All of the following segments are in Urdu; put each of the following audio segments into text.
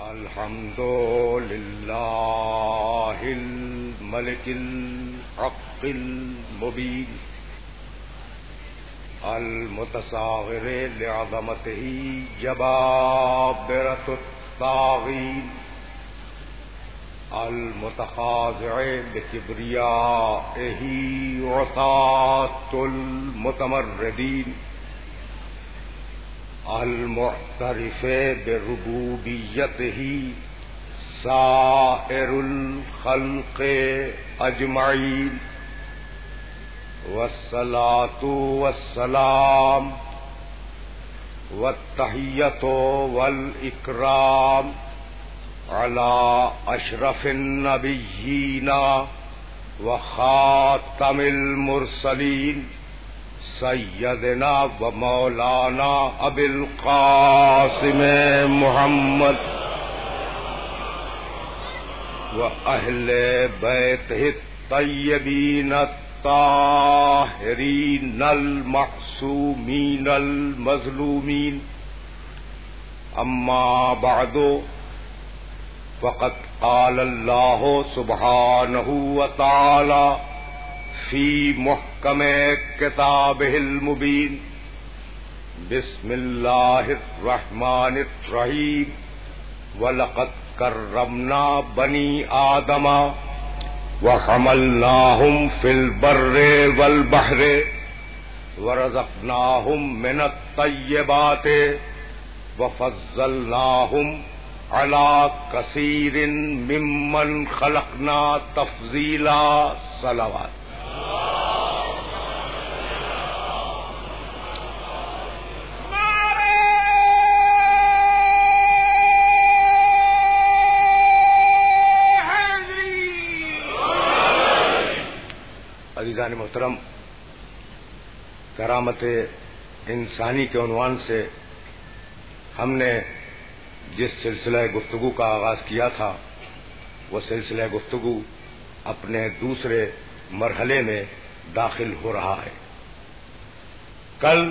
الحمد للہ الملک الحق المبین المتصاغر لعظمتہ جبابرة الطاغین المتخاضع بکبریائہ عصاة المتمردین المعترف بربوبیتہ سائر الخلق اجمعین والصلاة والسلام والتحیۃ والاکرام علی اشرف النبیین وخاتم المرسلین سیدنا و مولانا ابی القاسم محمد و اہل بیتہ الطیبین الطاہرین المعصومین المظلومین اما بعد فقد قال اللہ سبحانہ وتعالی فی محکم کتابہ المبین بسم اللہ الرحمن الرحیم وَلَقَدْ كَرَّمْنَا بَنِي آدَمَ وَحَمَلْنَاهُمْ فِي الْبَرِّ وَالْبَحْرِ وَرَزَقْنَاهُمْ مِنَ الطَّيِّبَاتِ وَفَضَّلْنَاهُمْ عَلَى كَثِيرٍ مِّمَّنْ خَلَقْنَا تَفْضِيلًا صلوات. عزیزان محترم، کرامت انسانی کے عنوان سے ہم نے جس سلسلہ گفتگو کا آغاز کیا تھا وہ سلسلہ گفتگو اپنے دوسرے مرحلے میں داخل ہو رہا ہے. کل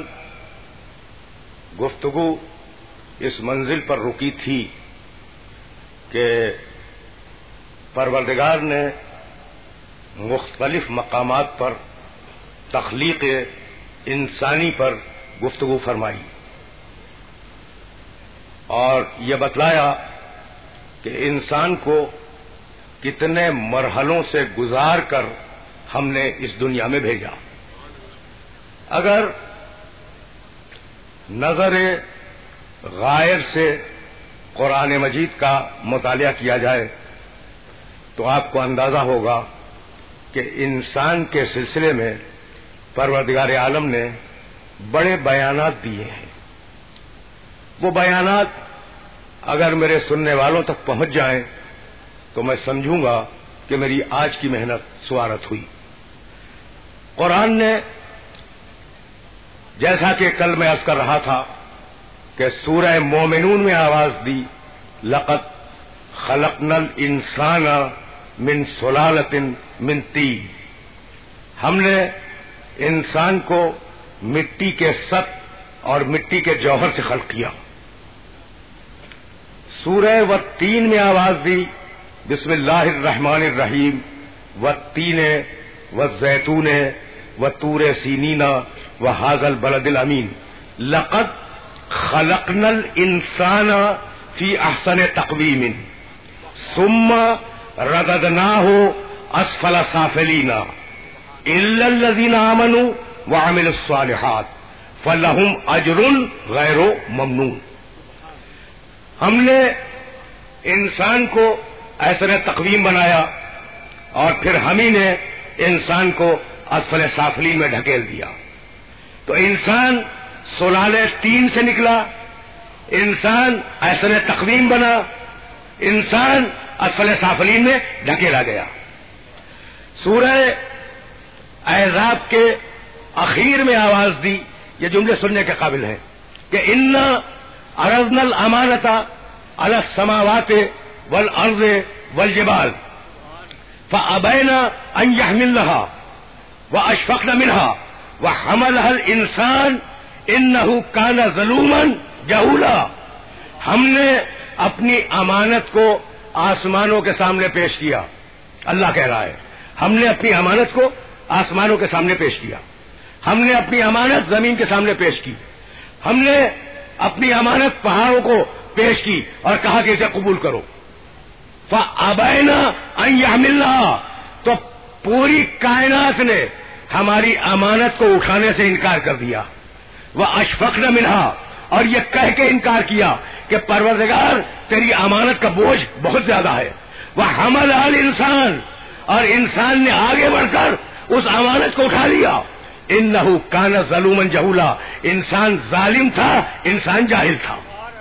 گفتگو اس منزل پر رکی تھی کہ پروردگار نے مختلف مقامات پر تخلیق انسانی پر گفتگو فرمائی اور یہ بتلایا کہ انسان کو کتنے مرحلوں سے گزار کر ہم نے اس دنیا میں بھیجا. اگر نظر غائب سے قرآن مجید کا مطالعہ کیا جائے تو آپ کو اندازہ ہوگا کہ انسان کے سلسلے میں پروردگار عالم نے بڑے بیانات دیے ہیں. وہ بیانات اگر میرے سننے والوں تک پہنچ جائیں تو میں سمجھوں گا کہ میری آج کی محنت سوارت ہوئی. قرآن نے جیسا کہ کل میں عرض کر رہا تھا کہ سورہ مومنون میں آواز دی لقد خلقنا الانسان من سلالۃ من طین. ہم نے انسان کو مٹی کے سط اور مٹی کے جوہر سے خلق کیا. سورہ والتین میں آواز دی بسم اللہ الرحمن الرحیم والتین والزیتون وطور سینین وہذا البلد الامین لقد خلقنا الانسان فی احسن تقویم ثم رددناہ اسفل سافلین الا الذین آمنوا وعملوا الصالحات فلہم اجر غیر ممنون. ہم نے انسان کو احسن تقویم بنایا اور پھر ہم ہی نے انسان کو اسفل سافلین میں ڈھکیل دیا. تو انسان سلالے تین سے نکلا، انسان احسن تقویم بنا، انسان اسفل سافلین میں ڈھکیلا گیا. سورہ احزاب کے اخیر میں آواز دی، یہ جملے سننے کے قابل ہیں کہ انا عرضنا الامانۃ علی السماوات والارض والجبال فابین ان یحملنها واشفقن منها وحملها الانسان انه کان ظلوما جہولا. ہم نے اپنی امانت کو آسمانوں کے سامنے پیش کیا. اللہ کہہ رہا ہے ہم نے اپنی امانت کو آسمانوں کے سامنے پیش کیا, ہم نے اپنی امانت زمین کے سامنے پیش کی, ہم نے اپنی امانت پہاڑوں کو پیش کی اور کہا کہ اسے قبول کرو. فَأَبَيْنَا أَن يَحْمِلْنَهَا, تو پوری کائنات نے ہماری امانت کو اٹھانے سے انکار کر دیا. وَأَشْفَقْنَ مِنْهَا, اور یہ کہہ کے انکار کیا کہ پروردگار تیری امانت کا بوجھ بہت زیادہ ہے. وَحَمَلَهَا الْإِنسَانُ, اور انسان نے آگے بڑھ کر اس امانت کو اٹھا لیا. انه کان ظلوما جہولا, انسان ظالم تھا, انسان جاہل تھا.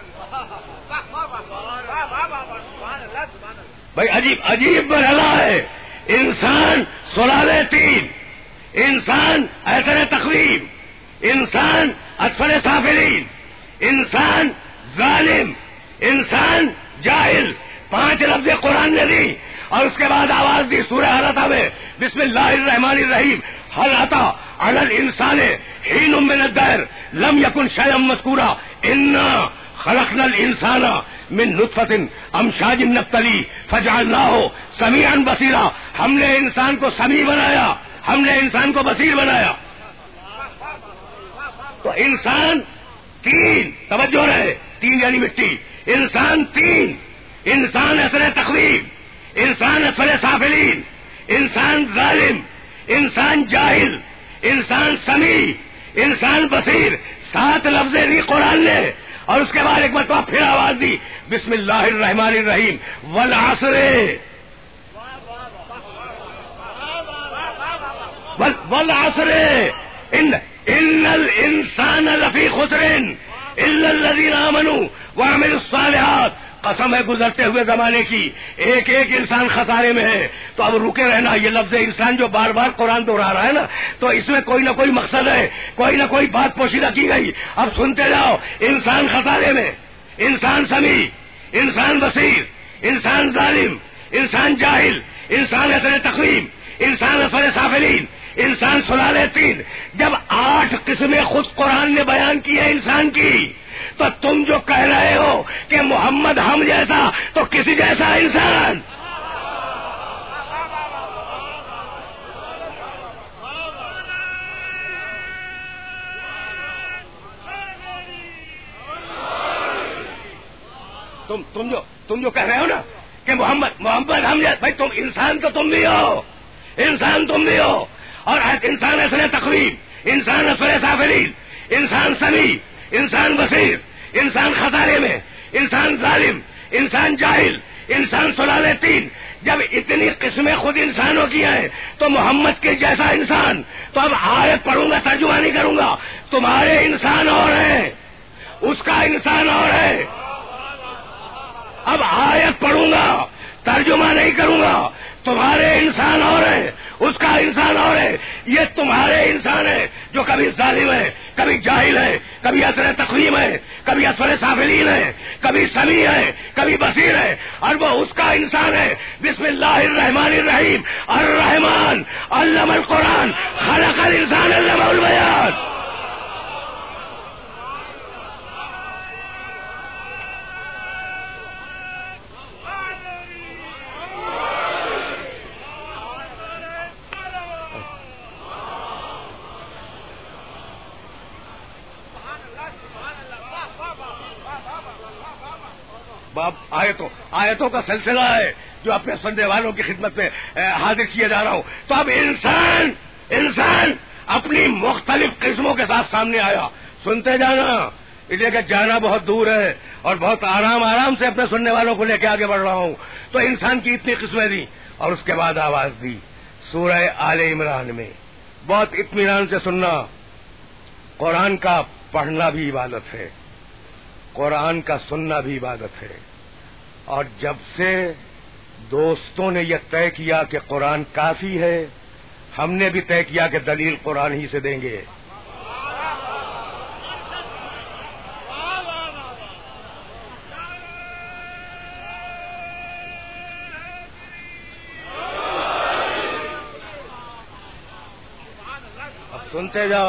بھائی عجیب مرحلہ ہے. انسان سلالے تین, انسان اثر تقویم, انسان اطفال سافلین, انسان ظالم, انسان جاہل. 5 لفظ قرآن نے دی اور اس کے بعد آواز دی سورہ حلقہ میں, بسم اللہ الرحمن الرحیم. هل أتى على الإنسان حين من الدهر لم يكن شيئا مذكورا إنا خلقنا الإنسان من نطفة أمشاج نبتليه فجعلناه سميعا بصيرا. ہم نے انسان کو سمیع بنایا, ہم نے انسان کو بصیر بنایا. تو انسان 3, توجہ رہے, 3 یعنی مٹی. انسان 3, انسان اثر تقویم, انسان اثر سافلین, انسان ظالم, انسان جاہل, انسان سمیع, انسان بصیر. 7 لفظ دی قرآن نے اور اس کے بعد ایک مرتبہ پھر آواز دی, بسم اللہ الرحمن الرحیم. والعصر, والعصر ان الانسان لفی خسر الا الذین آمنوا وعملوا الصالحات. قسم ہے گزرتے ہوئے زمانے کی, ایک ایک انسان خسارے میں ہے. تو اب رکے رہنا, یہ لفظ انسان جو بار بار قرآن دہرا رہا ہے نا, تو اس میں کوئی نہ کوئی مقصد ہے, کوئی نہ کوئی بات پوشیدہ کی گئی. اب سنتے جاؤ. انسان خسارے میں, انسان سمیع, انسان بصیر, انسان ظالم, انسان جاہل, انسان اثر تقویم, انسان اثر سافلین, انسان سلالے 3. جب 8 قسمیں خود قرآن نے بیان کی ہے انسان کی, تو تم جو کہہ رہے ہو کہ محمد ہم جیسا, تو کسی جیسا انسان. تم جو کہہ رہے ہو نا کہ محمد ہم جیسا, بھائی تم انسان تو تم بھی ہو, انسان تم بھی ہو. اور انسان اثر تقویم, انسان اثر سافلین, انسان سمیع, انسان بصیر, انسان خسارے میں, انسان ظالم, انسان جاہل, انسان سلالے 3. جب اتنی قسمیں خود انسانوں کی ہیں تو محمد کے جیسا انسان. تو اب آیت پڑھوں گا, ترجمہ نہیں کروں گا. تمہارے انسان اور ہیں, اس کا انسان اور ہے. اب آیت پڑھوں گا, ترجمہ نہیں کروں گا. تمہارے انسان اور ہیں, اس کا انسان اور ہے. یہ تمہارے انسان ہے جو کبھی ظالم ہے, کبھی جاہل ہے, کبھی اثر تقویم ہے, کبھی اثر سافلین ہے, کبھی سمیع ہے, کبھی بصیر ہے. اور وہ اس کا انسان ہے. بسم اللہ الرحمن الرحیم. الرحمن علم القرآن خلق الانسان علمہ البیان. آیتوں کا سلسلہ ہے جو اپنے سننے والوں کی خدمت میں حاضر کیا جا رہا ہوں. تو اب انسان اپنی مختلف قسموں کے ساتھ سامنے آیا. سنتے جانا, اس لیے کہ جانا بہت دور ہے اور بہت آرام سے اپنے سننے والوں کو لے کے آگے بڑھ رہا ہوں. تو انسان کی اتنی قسمیں دی اور اس کے بعد آواز دی سورہ آل عمران میں. بہت اطمینان سے سننا. قرآن کا پڑھنا بھی عبادت ہے, قرآن کا سننا بھی عبادت ہے. اور جب سے دوستوں نے یہ طے کیا کہ قرآن کافی ہے, ہم نے بھی طے کیا کہ دلیل قرآن ہی سے دیں گے. اب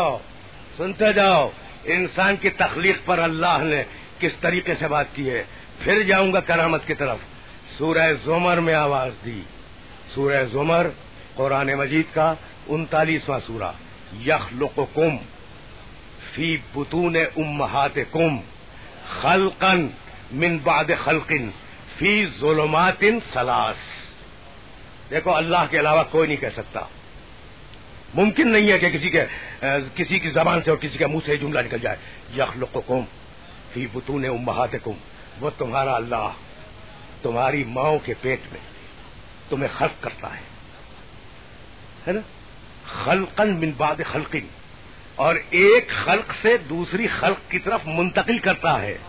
سنتے جاؤ انسان کی تخلیق پر اللہ نے کس طریقے سے بات کی ہے. پھر جاؤں گا کرامت کی طرف. سورہ زمر میں آواز دی. سورہ زمر قرآن مجید کا 39واں سورہ. یخلقکم فی بطون امہاتکم خلقا من بعد خلق فی ظلمات ثلاث. دیکھو اللہ کے علاوہ کوئی نہیں کہہ سکتا. ممکن نہیں ہے کہ کسی کی زبان سے اور کسی کے منہ سے جملہ نکل جائے. یخلقکم فی بطون امہاتکم. وہ تمہارا اللہ تمہاری ماؤں کے پیٹ میں تمہیں خلق کرتا ہے نا. خلقا من بعد خلق, اور ایک خلق سے دوسری خلق کی طرف منتقل کرتا ہے.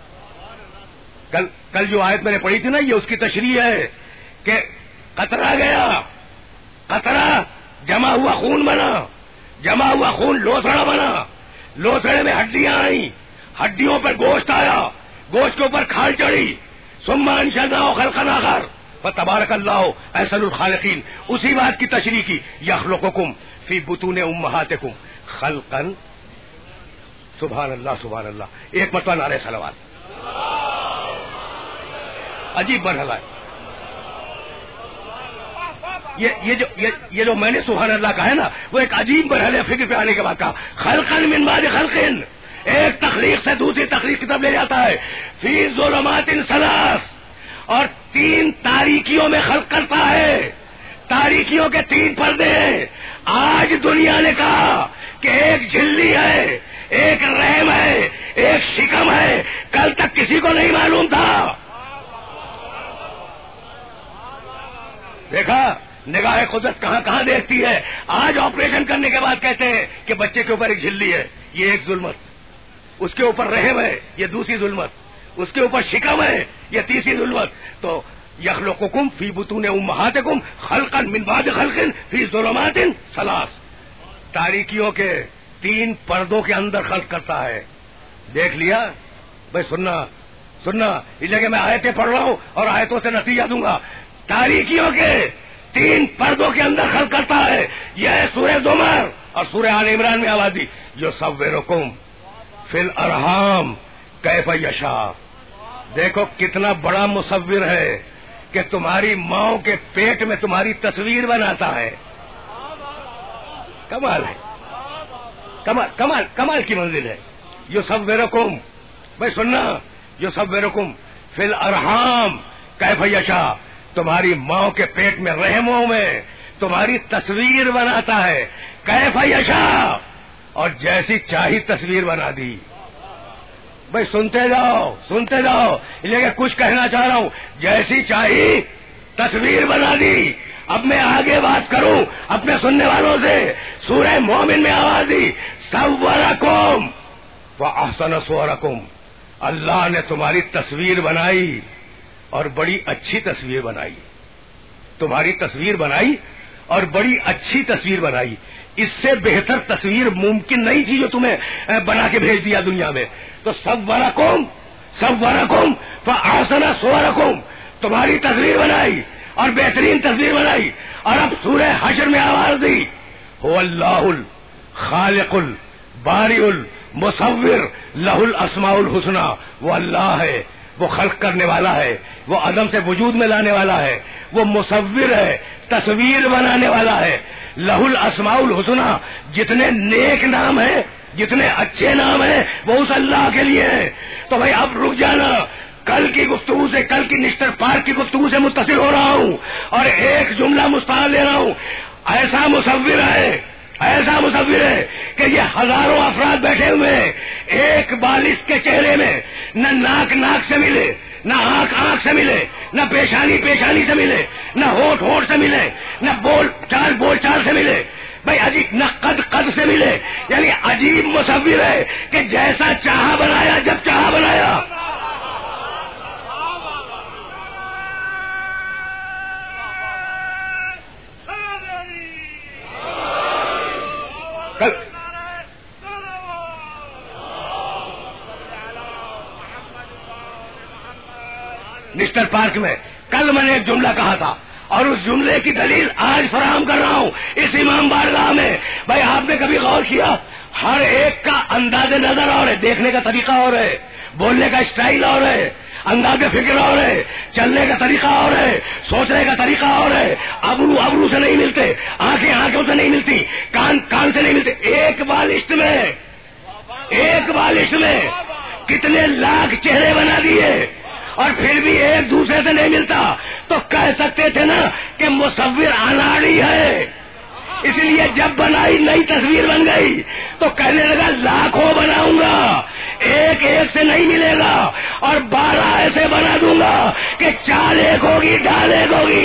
کل جو آیت میں نے پڑھی تھی نا, یہ اس کی تشریح ہے کہ قطرہ گیا, قطرہ جمع ہوا خون بنا, جمع ہوا خون لوتھڑا بنا, لوتھڑے میں ہڈیاں آئیں, ہڈیوں پر گوشت آیا, گوشت کے اوپر کھال چڑھی. ثم انشأناه خلقا آخر فتبارک اللہ احسن الخالقین. اسی بات کی تشریح کی. یخلقکم فی بطون امہاتکم خلقا. سبحان اللہ سبحان اللہ. ایک مرتبہ نعرہ صلوات. عجیب مرحلہ ہے یہ جو میں نے سبحان اللہ کہا ہے نا, وہ ایک عجیب مرحلہ فکر پہ آنے کے بعد کہا. خلقا من بعد خلقن, ایک تخلیق سے دوسری تخلیق کی طرف لے جاتا ہے. فی ظلمات ثلاث, اور 3 تاریکیوں میں خلق کرتا ہے. تاریکیوں کے 3 پردے ہیں. آج دنیا نے کہا کہ ایک جھلی ہے, ایک رحم ہے, ایک شکم ہے. کل تک کسی کو نہیں معلوم تھا. دیکھا نگاہ قدرت کہاں کہاں دیکھتی ہے. آج آپریشن کرنے کے بعد کہتے ہیں کہ بچے کے اوپر ایک جھلی ہے, یہ ایک ظلمت. اس کے اوپر رحم ہے, یہ دوسری ظلمت. اس کے اوپر شکم ہے, یہ تیسری ظلمت. تو یخلقکم فی بطون امہاتکم خلقا من بعد خلق فی ظلمات ثلاث. تاریکیوں کے 3 پردوں کے اندر خلق کرتا ہے. دیکھ لیا بھائی. سننا اس لیے کہ میں آیتیں پڑھ رہا ہوں اور آیتوں سے نتیجہ دوں گا. تاریکیوں کے 3 پردوں کے اندر خلق کرتا ہے. یہ ہے سورہ زمر اور سورہ آل عمران میں آواز دی. یصورکم فی الارحام کیف یشاء. دیکھو کتنا بڑا مصور ہے کہ تمہاری ماؤں کے پیٹ میں تمہاری تصویر بناتا ہے. کمال ہے, کمال کی منزل ہے. یصورکم, بھائی سننا, یصورکم فی الارحام کیف یشاء. تمہاری ماؤں کے پیٹ میں رحموں میں تمہاری تصویر بناتا ہے. کیف یشاء, اور جیسی چاہی تصویر بنا دی. بھائی سنتے جاؤ لیکن کچھ کہنا چاہ رہا ہوں. جیسی چاہی تصویر بنا دی. اب میں آگے بات کروں اپنے سننے والوں سے. سورہ مومن میں آواز دی صورکم واحسن صورکم. اللہ نے تمہاری تصویر بنائی اور بڑی اچھی تصویر بنائی. تمہاری تصویر بنائی اور بڑی اچھی تصویر بنائی. اس سے بہتر تصویر ممکن نہیں تھی جو تمہیں بنا کے بھیج دیا دنیا میں. تو صورکم فاحسن صورکم, تمہاری تصویر بنائی اور بہترین تصویر بنائی. اور اب سورہ حشر میں آواز دی هو اللہ الخالق البارئ المصور لہ الاسماء الحسنی. وہ اللہ ہے, وہ خلق کرنے والا ہے, وہ عدم سے وجود میں لانے والا ہے, وہ مصور ہے, تصویر بنانے والا ہے. لہ الاسماء الحسنی, جتنے نیک نام ہیں, جتنے اچھے نام ہیں وہ اس اللہ کے لیے ہیں. تو بھائی اب رک جانا. کل کی گفتگو سے, کل کی نشتر پارک کی گفتگو سے متصل ہو رہا ہوں اور ایک جملہ مستعار لے رہا ہوں. ایسا مصور ہے کہ یہ ہزاروں افراد بیٹھے ہوئے ہیں. ایک بالغ کے چہرے میں نہ ناک سے ملے, نہ آنکھ سے ملے, نہ پیشانی سے ملے, نہ ہونٹ سے ملے, نہ بول چال سے ملے. بھائی عجیب, نہ قد سے ملے. یعنی عجیب مصور ہے کہ جیسا چاہا بنایا, جب چاہا بنایا. نشتر پارک میں کل میں نے ایک جملہ کہا تھا اور اس جملے کی دلیل آج فراہم کر رہا ہوں اس امام بارگاہ میں. بھائی آپ نے کبھی غور کیا, ہر ایک کا انداز نظر اور ہے, دیکھنے کا طریقہ اور ہے, بولنے کا اسٹائل اور ہے. انداز فکر اور ہے، چلنے کا طریقہ اور ہے، سوچنے کا طریقہ اور ہے. ابرو سے نہیں ملتے، آنکھیں آنکھوں سے نہیں ملتی، کان کان سے نہیں ملتے. ایک بالشت میں کتنے لاکھ چہرے بنا دیے اور پھر بھی ایک دوسرے سے نہیں ملتا. تو کہہ سکتے تھے نا کہ مصور اناڑی ہے. اس لیے جب بنائی نئی تصویر بن گئی تو کہنے لگا لاکھوں بناؤں گا، ایک ایک سے نہیں ملے گا، اور 12 ایسے بنا دوں گا کہ 4 ایک ہوگی، ڈھال ایک ہوگی.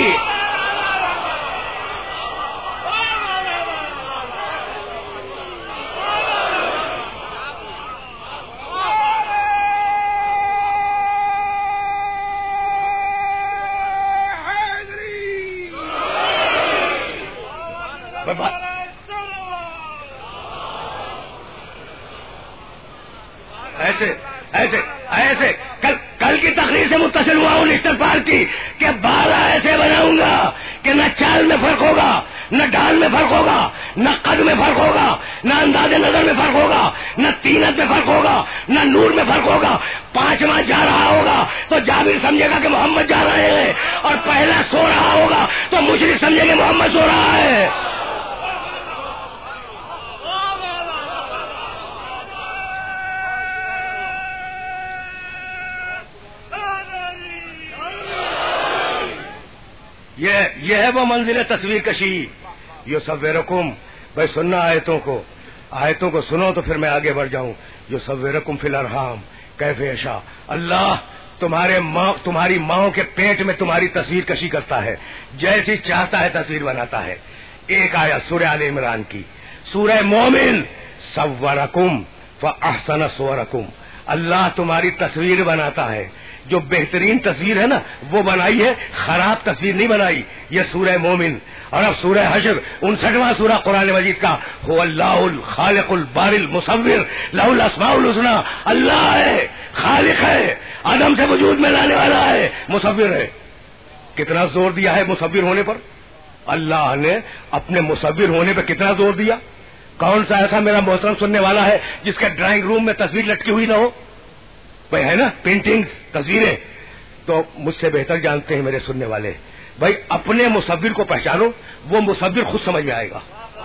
ایسے کل کی تقریر سے متصل ہوا ہوں نیشنل پارک کی کہ 12 ایسے بناؤں گا کہ نہ چال میں فرق ہوگا، نہ ڈھال میں فرق ہوگا، نہ قد میں فرق ہوگا، نہ انداز نظر میں فرق ہوگا، نہ تینت میں فرق ہوگا، نہ نور میں فرق ہوگا. 5واں جا رہا ہوگا تو جابر سمجھے گا کہ محمد جا رہے ہیں، اور پہلا سو رہا ہوگا تو مشرک سمجھے گا محمد سو رہا ہے. یہ ہے وہ منزل تصویر کشی. یصورکم، بھائی سننا آیتوں کو سنو تو پھر میں آگے بڑھ جاؤں. یصورکم فی الارحام کیف یشاء. اللہ تمہاری ماؤں کے پیٹ میں تمہاری تصویر کشی کرتا ہے، جیسی چاہتا ہے تصویر بناتا ہے. ایک آیت سورہ آل عمران کی، سورہ مومن، صورکم فاحسن صورکم. اللہ تمہاری تصویر بناتا ہے، جو بہترین تصویر ہے نا وہ بنائی ہے، خراب تصویر نہیں بنائی. یہ سورہ مومن. اور اب سورہ حشر 59واں سورہ قرآن مجید کا، هو اللہ الخالق الباری المصور لہ الاسماء الحسنی. اللہ ہے، خالق ہے، عدم سے وجود میں لانے والا ہے، مصور ہے. کتنا زور دیا ہے مصور ہونے پر. اللہ نے اپنے مصور ہونے پہ کتنا زور دیا. کون سا ایسا میرا محترم سننے والا ہے جس کے ڈرائنگ روم میں تصویر لٹکی ہوئی نہ ہو؟ بھائی ہے نا پینٹنگز، تصویریں. تو مجھ سے بہتر جانتے ہیں میرے سننے والے. بھائی اپنے مصور کو پہچانو، وہ مصور خود سمجھ میں آئے گا.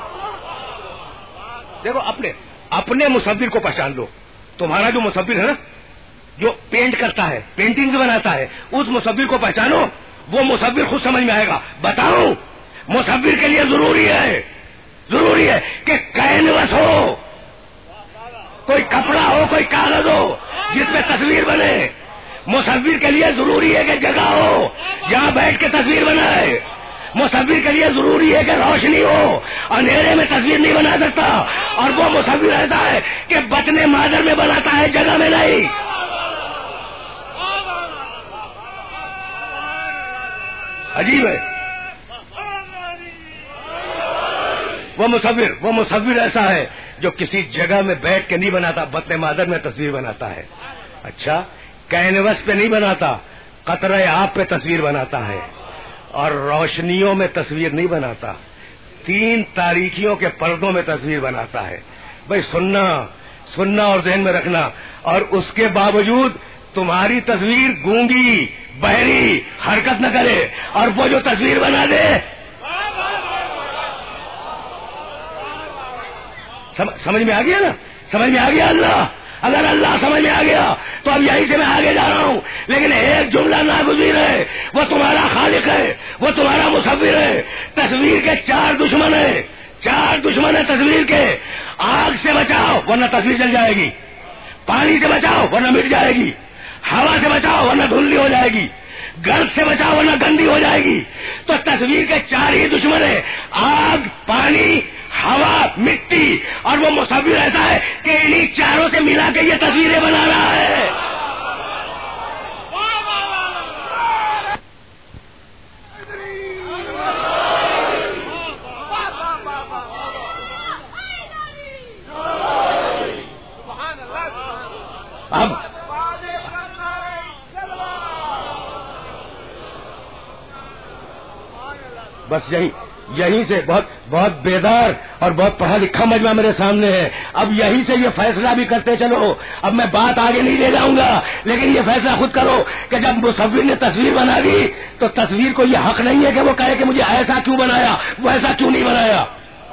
دیکھو اپنے مصور کو پہچان لو. تمہارا جو مصور ہے نا، جو پینٹ کرتا ہے، پینٹنگ بناتا ہے، اس مصور کو پہچانو، وہ مصور خود سمجھ میں آئے گا. بتاؤں مصور کے لیے ضروری ہے کہ کینوس ہو، کوئی کپڑا ہو، کوئی کاغذ ہو جس پہ تصویر بنے. مصور کے لیے ضروری ہے کہ جگہ ہو جہاں بیٹھ کے تصویر بنائے. مصور کے لیے ضروری ہے کہ روشنی ہو، اندھیرے میں تصویر نہیں بنا سکتا. اور وہ مصور ایسا ہے کہ بطن مادر میں بناتا ہے، جگہ میں نہیں. عجیب ہے. وہ مصور ایسا ہے جو کسی جگہ میں بیٹھ کے نہیں بناتا، بطن مادر میں تصویر بناتا ہے. اچھا، کینوس پہ نہیں بناتا، قطرہ آب پہ تصویر بناتا ہے. اور روشنیوں میں تصویر نہیں بناتا، 3 تاریکیوں کے پردوں میں تصویر بناتا ہے. بھائی سننا اور ذہن میں رکھنا. اور اس کے باوجود تمہاری تصویر گونگی بہری حرکت نہ کرے، اور وہ جو تصویر بنا دے. سمجھ میں آ گیا نا؟ سمجھ میں آ گیا. اگر اللہ سمجھ میں آ گیا تو اب یہیں سے میں آگے جا رہا ہوں. لیکن ایک جملہ ناگزیر ہے، وہ تمہارا خالق ہے، وہ تمہارا مصور ہے. تصویر کے 4 دشمن ہیں، 4 دشمن ہیں تصویر کے. آگ سے بچاؤ ورنہ تصویر جل جائے گی، پانی سے بچاؤ ورنہ مٹ جائے گی، ہوا سے بچاؤ ورنہ دھندلی ہو جائے گی، گرد سے بچاؤ ورنہ گندی ہو جائے گی. تو تصویر کے 4 ہی دشمن ہیں، آگ، پانی، ہوا، مٹی. اور وہ مصور ایسا ہے کہ انہی 4 سے ملا کے یہ تصویریں بنا رہا ہے. اب بس یہیں سے بہت بیدار اور بہت پڑھا لکھا مجمع میرے سامنے ہے. اب یہیں سے یہ فیصلہ بھی کرتے چلو. اب میں بات آگے نہیں لے جاؤں گا، لیکن یہ فیصلہ خود کرو کہ جب مصور نے تصویر بنا دی تو تصویر کو یہ حق نہیں ہے کہ وہ کہے کہ مجھے ایسا کیوں بنایا، ویسا کیوں نہیں بنایا.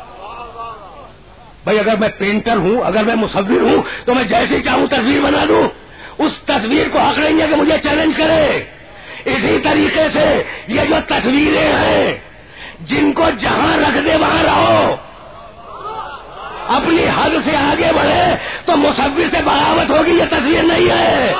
بھائی اگر میں پینٹر ہوں، اگر میں مصور ہوں تو میں جیسے چاہوں تصویر بنا دوں. اس تصویر کو حق نہیں ہے کہ مجھے چیلنج کرے. اسی طریقے سے یہ جو تصویریں ہیں جن کو جہاں رکھ دے وہاں رہو، اپنی حد سے آگے بڑھے تو مصور سے بغاوت ہوگی. یہ تصویر نہیں ہے.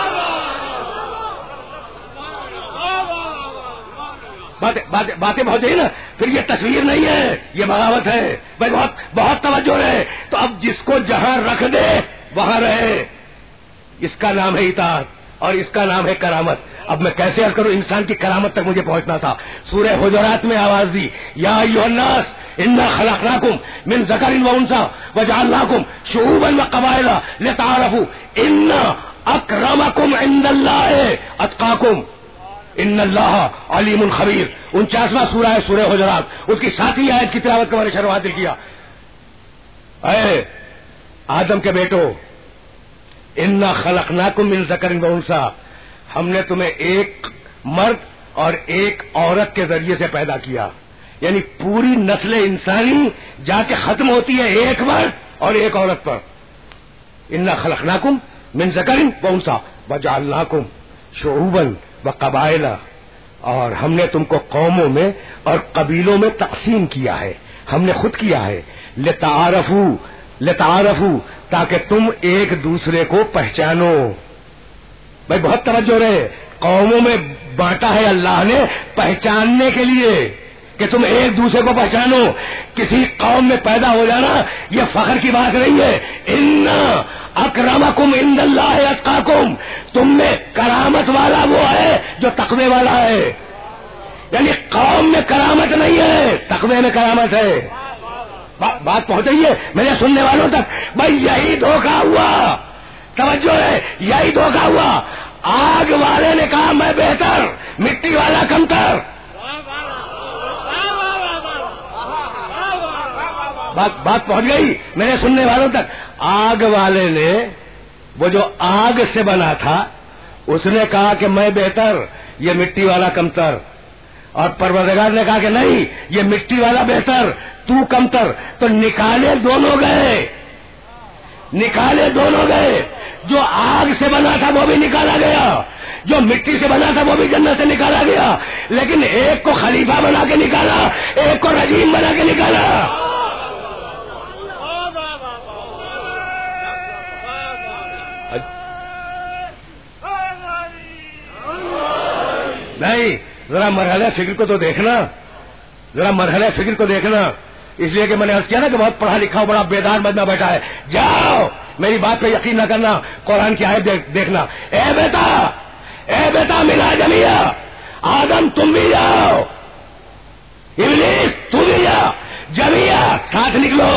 باتیں بہت ہے نا، پھر یہ تصویر نہیں ہے، یہ بغاوت ہے. بھائی بہت توجہ رہے. تو اب جس کو جہاں رکھ دے وہاں رہے. اس کا نام ہے اطاعت اور اس کا نام ہے کرامت. اب میں کیسے عرض کروں، انسان کی کرامت تک مجھے پہنچنا تھا. سورہ حجرات میں آواز دی، یا ایھا الناس انا خلقناکم من ذکر و انثی وجعلناکم شعوبا وقبائل لتعارفوا ان اکرمکم عند اللہ اتقاکم ان اللہ علیم خبیر. 49واں سورہ ہے سورہ حجرات. اس کی 7ویں آیت کی تلاوت کا میں نے شرح حاصل کیا. اے آدم کے بیٹو، انا خلقناکم من ذکر و انثی، ہم نے تمہیں ایک مرد اور ایک عورت کے ذریعے سے پیدا کیا. یعنی پوری نسل انسانی جا کے ختم ہوتی ہے ایک مرد اور ایک عورت پر. انا خلقناکم من ذکر و انثی وجعلناکم شعوبا وقبائل، اور ہم نے تم کو قوموں میں اور قبیلوں میں تقسیم کیا ہے. ہم نے خود کیا ہے. لتعارفوا تاکہ تم ایک دوسرے کو پہچانو. بھائی بہت توجہ رہے. قوموں میں بانٹا ہے اللہ نے پہچاننے کے لیے کہ تم ایک دوسرے کو پہچانو. کسی قوم میں پیدا ہو جانا یہ فخر کی بات نہیں ہے. ان اکرمکم عند اللہ اتقاکم، تم میں کرامت والا وہ ہے جو تقوی والا ہے. یعنی قوم میں کرامت نہیں ہے، تقوی میں کرامت ہے. بات پہنچ رہی ہے میرے سننے والوں تک. بھائی یہی دھوکہ ہوا، توجہ ہے، یہی دھوکہ ہوا. آگ والے نے کہا میں بہتر، مٹی والا کمتر. بات پہنچ گئی میرے سننے والوں تک. آگ والے نے، وہ جو آگ سے بنا تھا، اس نے کہا کہ میں بہتر، یہ مٹی والا کمتر. اور پروردگار نے کہا کہ نہیں، یہ مٹی والا بہتر، تو کمتر. تو نکالے دونوں گئے. جو آگ سے بنا تھا وہ بھی نکالا گیا، جو مٹی سے بنا تھا وہ بھی جنت سے نکالا گیا. لیکن ایک کو خلیفہ بنا کے نکالا، ایک کو رجیم بنا کے نکالا. نہیں، ذرا مرحلہ فکر کو تو دیکھنا، ذرا مرحلہ فکر کو دیکھنا. اس لیے کہ میں نے عرض کیا نا کہ بہت پڑھا لکھا بڑا بیدار بندہ بیٹھا ہے. جاؤ، میری بات پہ یقین نہ کرنا، قرآن کی آیت دیکھنا. اے بیٹا ملا جمیا، آدم تم بھی جاؤ، ابلیس تم بھی جاؤ، جمیا ساتھ نکلو.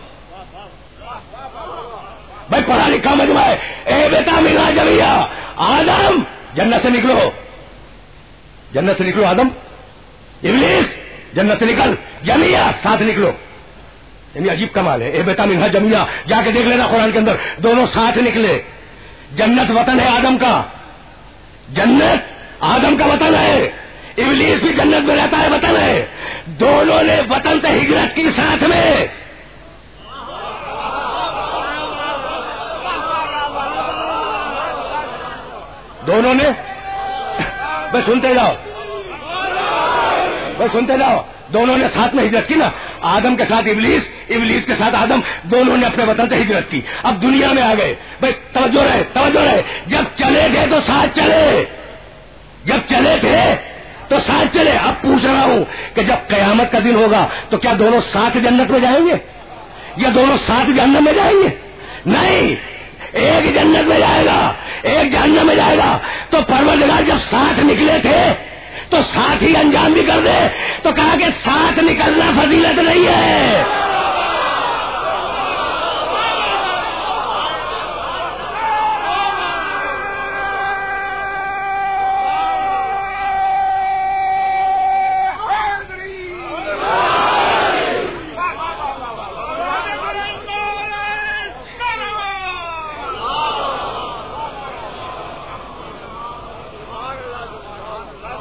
بھائی پڑھا لکھا مجمع ہے. اے بیٹا ملا جمیا، آدم جنت سے نکلو، جنت سے نکلو. آدم، ابلیس جنت سے نکل، جمیا ساتھ نکلو. یعنی عجیب کمال ہے. اے بیٹا منہا جمیا، جا کے دیکھ لینا قرآن کے اندر، دونوں ساتھ نکلے. جنت وطن ہے آدم کا، جنت آدم کا وطن ہے. ابلیس بھی جنت میں رہتا ہے، وطن ہے. دونوں نے وطن سے ہجرت کی ساتھ میں. دونوں نے، بس سنتے جاؤ، دونوں نے ساتھ میں ہجرت کی نا. آدم کے ساتھ ابلیس، ابلیس کے ساتھ آدم، دونوں نے اپنے وطن سے ہجرت کی. اب دنیا میں آ گئے. بھائی توجہ رہے. جب چلے تھے تو ساتھ چلے، جب چلے تھے تو ساتھ چلے. اب پوچھ رہا ہوں کہ جب قیامت کا دن ہوگا تو کیا دونوں ساتھ جنت میں جائیں گے یا دونوں ساتھ جہنم میں جائیں گے؟ نہیں، ایک جنت میں جائے گا، ایک جہنم میں جائے گا. تو پروردگار جب ساتھ نکلے تھے تو ساتھ ہی انجام بھی کر دے. تو کہا کہ ساتھ نکلنا فضیلت نہیں ہے.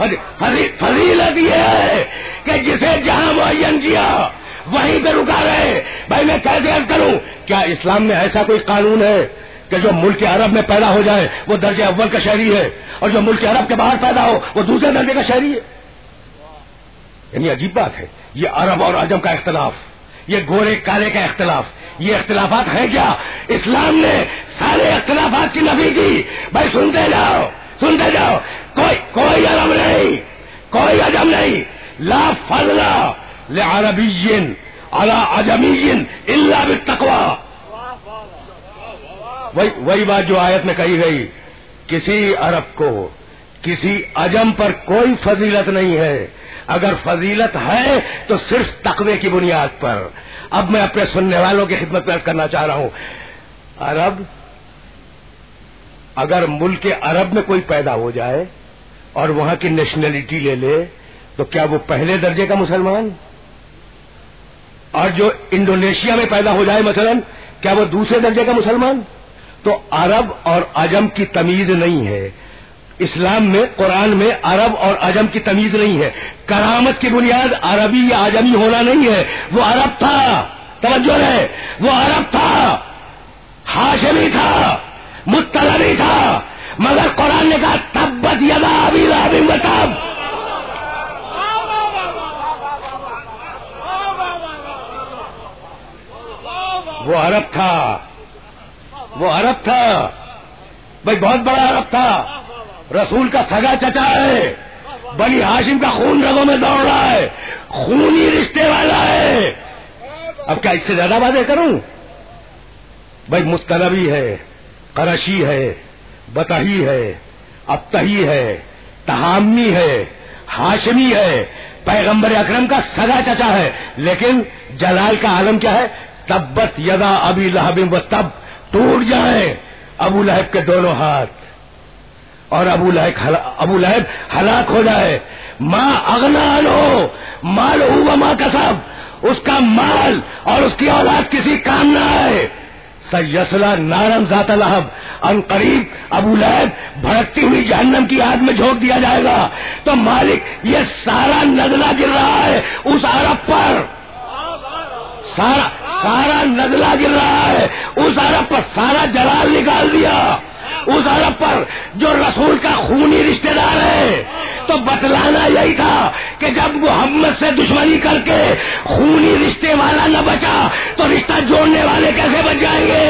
فضیلت یہ ہے کہ جسے جہاں معین کیا وہیں پہ رکا رہے. بھائی میں کیسے عرض کروں, کیا اسلام میں ایسا کوئی قانون ہے کہ جو ملک عرب میں پیدا ہو جائے وہ درجہ اول کا شہری ہے اور جو ملک عرب کے باہر پیدا ہو وہ دوسرے درجے کا شہری ہے؟ یعنی عجیب بات ہے. یہ عرب اور عجم کا اختلاف, یہ گورے کالے کا اختلاف, یہ اختلافات ہیں کیا؟ اسلام نے سارے اختلافات کی نفی کی. بھائی سنتے جاؤ سنتے جاؤ, کوئی عرب نہیں, کوئی عجم نہیں. لا فضل لعربی علی عجمی الا بالتقوی. وہی بات جو آیت میں کہی گئی, کسی عرب کو کسی عجم پر کوئی فضیلت نہیں ہے, اگر فضیلت ہے تو صرف تقوی کی بنیاد پر. اب میں اپنے سننے والوں کی خدمت میں کرنا چاہ رہا ہوں, عرب اگر ملک عرب میں کوئی پیدا ہو جائے اور وہاں کی نیشنلٹی لے لے تو کیا وہ پہلے درجے کا مسلمان؟ اور جو انڈونیشیا میں پیدا ہو جائے مثلا, کیا وہ دوسرے درجے کا مسلمان؟ تو عرب اور عجم کی تمیز نہیں ہے اسلام میں, قرآن میں عرب اور عجم کی تمیز نہیں ہے. کرامت کی بنیاد عربی یا عجمی ہونا نہیں ہے. وہ عرب تھا, توجہ ہے, وہ عرب تھا, ہاشمی تھا, مطلبی تھا, مگر قرآن نے کہا تبت یدا ابی لہب وتب. وہ عرب تھا, وہ عرب تھا بھائی, بہت بڑا عرب تھا, رسول کا سگا چچا ہے, بنی ہاشم کا خون رگوں میں دوڑ رہا ہے, خونی رشتے والا ہے. اب کیا اس سے زیادہ باتیں کروں؟ بھائی مطلبی ہے, قرشی ہے, بتہی ہے, ابتہی ہے, تہامی ہے, ہاشمی ہے, پیغمبر اکرم کا سگا چچا ہے, لیکن جلال کا عالم کیا ہے؟ تبت یدا ابی لہب وتب. ٹوٹ جائیں ابو لہب کے دونوں ہاتھ اور ابو لہب ہلاک ہو جائے. ماں اغنا عنہ مالہ وما کسب, اس کا مال اور اس کی اولاد کسی کام نہ آئے. سیصلی نارا ذات لہب, ان قریب ابو لہب بھڑکتی ہوئی جہنم کی آگ میں جھونک دیا جائے گا. تو مالک یہ سارا نزلہ گر رہا ہے اس عرب پر, سارا نزلہ گر رہا ہے اس عرب پر, سارا جلال نکال دیا اس عرب پر جو رسول کا خونی رشتہ دار ہے. تو بتلانا یہی تھا کہ جب محمد سے دشمنی کر کے خونی رشتے والا نہ بچا تو رشتہ جوڑنے والے کیسے بچ جائیں گے؟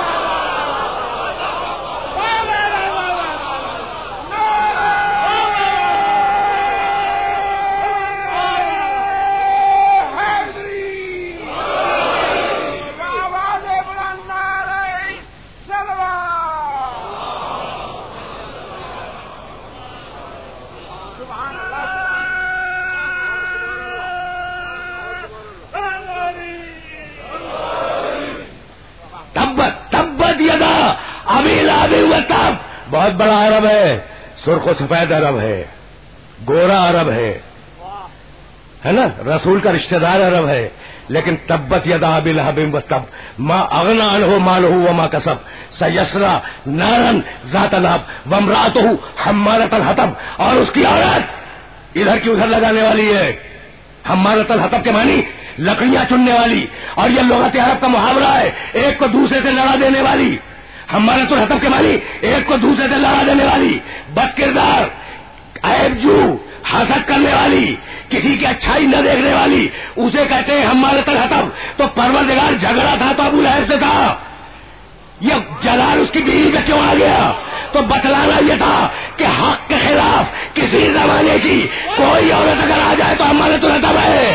بہت بڑا عرب ہے, سرخ و سفید عرب ہے, گورا عرب ہے نا, رسول کا رشتہ دار عرب ہے, لیکن تبت یدا ابی لہب وتب ما اغنى عنه ماله وما کسب سیصلی نارا ذات لہب وامرأته حمالة الحطب. اور اس کی عورت ادھر کی ادھر لگانے والی ہے. حمالة الحطب کے معنی لکڑیاں چننے والی, اور یہ لغت عرب کا محاورہ ہے ایک کو دوسرے سے لڑا دینے والی. حمالة الحطب کے معنی ایک کو دوسرے سے لڑا دینے والی, بد کردار, عیب جو, حسد کرنے والی, کسی کی اچھائی نہ دیکھنے والی, اسے کہتے ہیں حمالة الحطب. تو پروردگار جھگڑا تھا تو ابو لہب سے تھا, یہ جلال اس کی بیوی پہ کیوں آ گیا؟ تو بتلانا یہ تھا کہ حق کے خلاف کسی زمانے کی کوئی عورت اگر آ جائے تو حمالة الحطب ہے.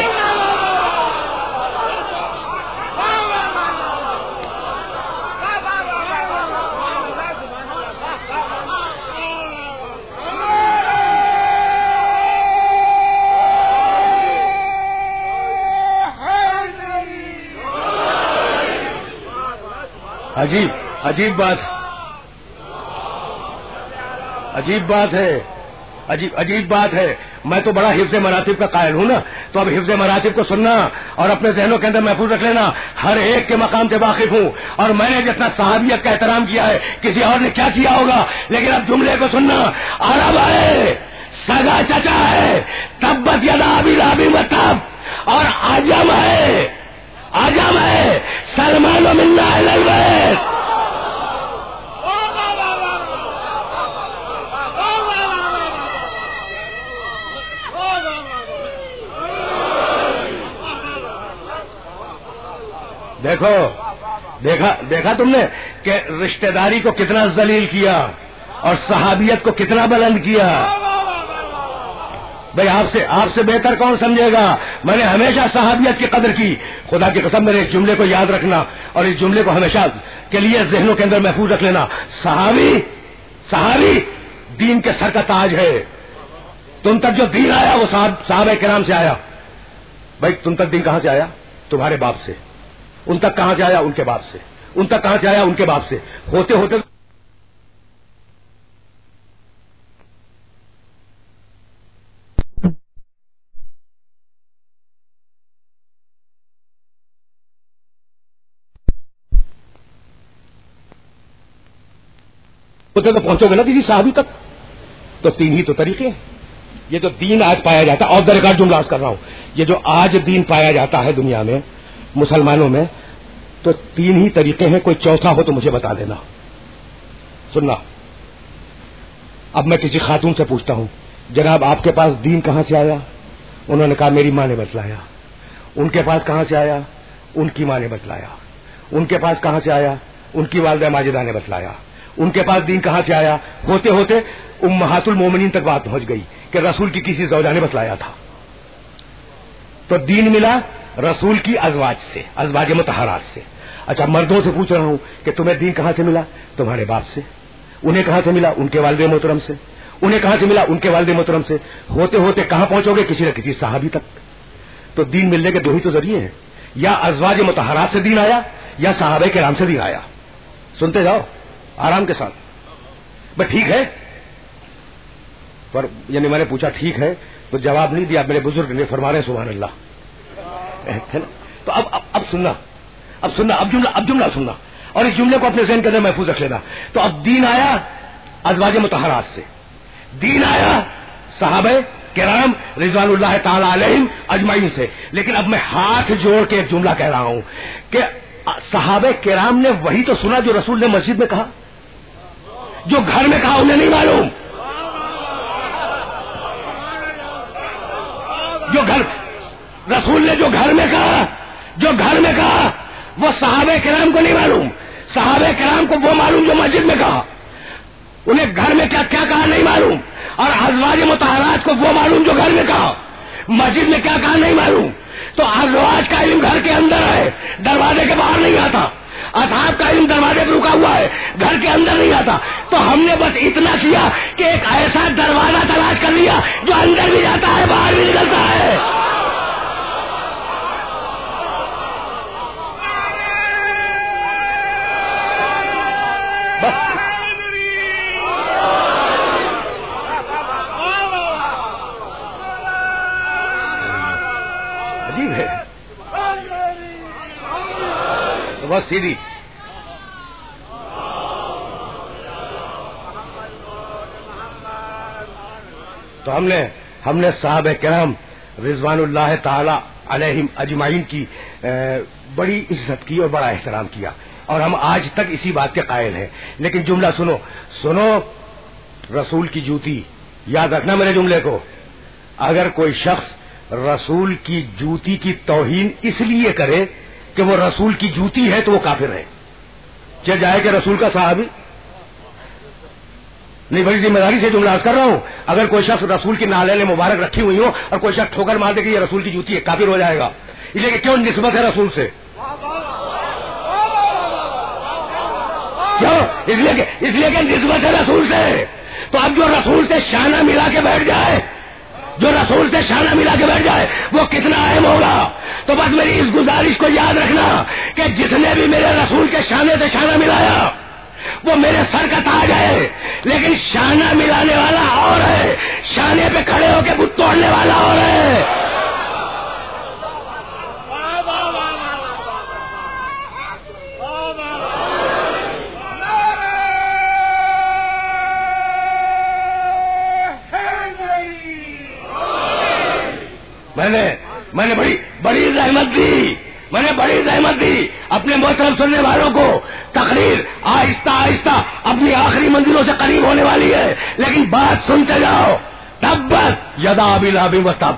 عجیب بات ہے, عجیب بات ہے. میں تو بڑا حفظ مراتب کا قائل ہوں نا, تو اب حفظ مراتب کو سننا اور اپنے ذہنوں کے اندر محفوظ رکھ لینا. ہر ایک کے مقام سے واقف ہوں, اور میں نے جتنا صحابیت کا احترام کیا ہے کسی اور نے کیا کیا ہوگا, لیکن اب جملے کو سننا. عرب آئے, سگا چچا ہے، تبت یدا ابی لہب وتب، اور عجم ہے، عجم ہے سلمان منا اہل البیت۔ دیکھو دیکھا تم نے کہ رشتہ داری کو کتنا ذلیل کیا اور صحابیت کو کتنا بلند کیا۔ بھئی آپ سے بہتر کون سمجھے گا؟ میں نے ہمیشہ صحابیت کی قدر کی۔ خدا کی قسم میرے اس جملے کو یاد رکھنا اور اس جملے کو ہمیشہ کے لیے ذہنوں کے اندر محفوظ رکھ لینا۔ صحابی دین کے سر کا تاج ہے۔ تم تک جو دین آیا وہ صحابہ کرام سے آیا۔ بھائی تم تک دین کہاں سے آیا؟ تمہارے باپ سے۔ ان تک کہاں سے آیا؟ ان کے باپ سے۔ ان تک کہاں سے آیا؟ ان کے باپ سے۔ ہوتے ہوتے تو پہنچو گے نا کسی صحابی تک۔ تو تین ہی تو طریقے ہیں۔ یہ جو دین آج پایا جاتا ہے، اور درکار جملہ کر رہا ہوں، یہ جو آج دین پایا جاتا ہے دنیا میں مسلمانوں میں، تو تین ہی طریقے ہیں۔ کوئی چوتھا ہو تو مجھے بتا دینا۔ سننا، اب میں کسی خاتون سے پوچھتا ہوں، جناب آپ کے پاس دین کہاں سے آیا؟ انہوں نے کہا میری ماں نے بتلایا۔ ان کے پاس کہاں سے آیا؟ ان کی ماں نے بتلایا۔ ان کے پاس کہاں سے آیا؟ ان کی والدہ ماجدہ نے بتلایا۔ ان کے پاس دین کہاں سے آیا؟ ہوتے ہوتے امہات المومنین تک بات پہنچ گئی کہ رسول کی کسی زوجہ نے بتلایا تھا۔ تو دین ملا رسول کی ازواج سے، ازواج مطہرات سے۔ اچھا مردوں سے پوچھ رہا ہوں کہ تمہیں دین کہاں سے ملا؟ تمہارے باپ سے۔ انہیں کہاں سے ملا؟ ان کے والد محترم سے۔ انہیں کہاں سے ملا؟ ان کے والد محترم سے۔ ہوتے ہوتے کہاں پہنچو گے؟ کسی نہ کسی صحابی تک۔ تو دین ملنے کے دو ہی تو ذریعے ہیں، یا ازواج مطہرات سے دین آیا یا صحابہ کرام سے دین آیا۔ سنتے جاؤ آرام کے ساتھ۔ بس ٹھیک ہے، پر یعنی میں نے پوچھا ٹھیک ہے تو جواب نہیں دیا، میرے بزرگ نے فرما رہے سبحان اللہ۔ تو اب سننا، اب جملہ سننا، اور اس جملے کو اپنے ذہن کے اندر محفوظ رکھ لینا۔ تو اب دین آیا ازواج مطہرات سے، دین آیا صحابہ کرام رضوان اللہ تعالی علیہم اجمعین سے۔ لیکن اب میں ہاتھ جوڑ کے ایک جملہ کہہ رہا ہوں کہ صحابہ کرام نے وہی تو سنا جو رسول نے مسجد میں کہا، جو گھر میں کہا انہیں نہیں معلوم۔ رسول نے جو گھر میں کہا وہ صحابہ کرام کو نہیں معلوم۔ صحابہ کرام کو وہ معلوم جو مسجد میں کہا، انہیں گھر میں کیا کہا نہیں معلوم، اور ازواج مطہرات کو وہ معلوم جو گھر میں کہا، مسجد میں کیا کہا نہیں معلوم۔ تو ازواج کا علم گھر کے اندر ہے، دروازے کے باہر نہیں آتا۔ اصحاب کا علم دروازے پہ رکا ہوا ہے، گھر کے اندر نہیں آتا۔ تو ہم نے بس اتنا کیا کہ ایک ایسا دروازہ تلاش کر لیا جو اندر بھی جاتا ہے باہر بھی نکلتا ہے۔ عجیب ہے، بہت سیدھی۔ تو ہم نے صحابہ کرام رضوان اللہ تعالی علیہم اجمعین کی بڑی عزت کی اور بڑا احترام کیا، اور ہم آج تک اسی بات کے قائل ہیں۔ لیکن جملہ سنو، رسول کی جوتی، یاد رکھنا میرے جملے کو۔ اگر کوئی شخص رسول کی جوتی کی توہین اس لیے کرے کہ وہ رسول کی جوتی ہے تو وہ کافر ہے، چل جائے کہ رسول کا صحابی نہیں۔ بڑی ذمہ داری سے جملہ کر رہا ہوں، اگر کوئی شخص رسول کی نالین مبارک رکھی ہوئی ہو اور کوئی شخص ٹھوکر مار دے کہ یہ رسول کی جوتی ہے، کافر ہو جائے گا۔ اس لیے کہ کیوں؟ نسبت ہے رسول سے۔ کیوں؟ اس لیے کہ نسبت ہے رسول سے۔ تو اب جو رسول سے شانہ ملا کے بیٹھ جائے، وہ کتنا اہم ہوگا۔ تو بس میری اس گزارش کو یاد رکھنا کہ جس نے بھی میرے رسول کے شانے سے شانہ ملایا وہ میرے سر کا تاج ہے، لیکن شانہ ملانے والا اور ہے، شانے پہ کھڑے ہو کے بت توڑنے والا اور ہے۔ میں نے بڑی زحمت دی اپنے محترم سننے والوں کو. تقریر آہستہ آہستہ اپنی آخری منزلوں سے قریب ہونے والی ہے, لیکن بات سنتے جاؤ. تبت یدا ابی لہب و تب,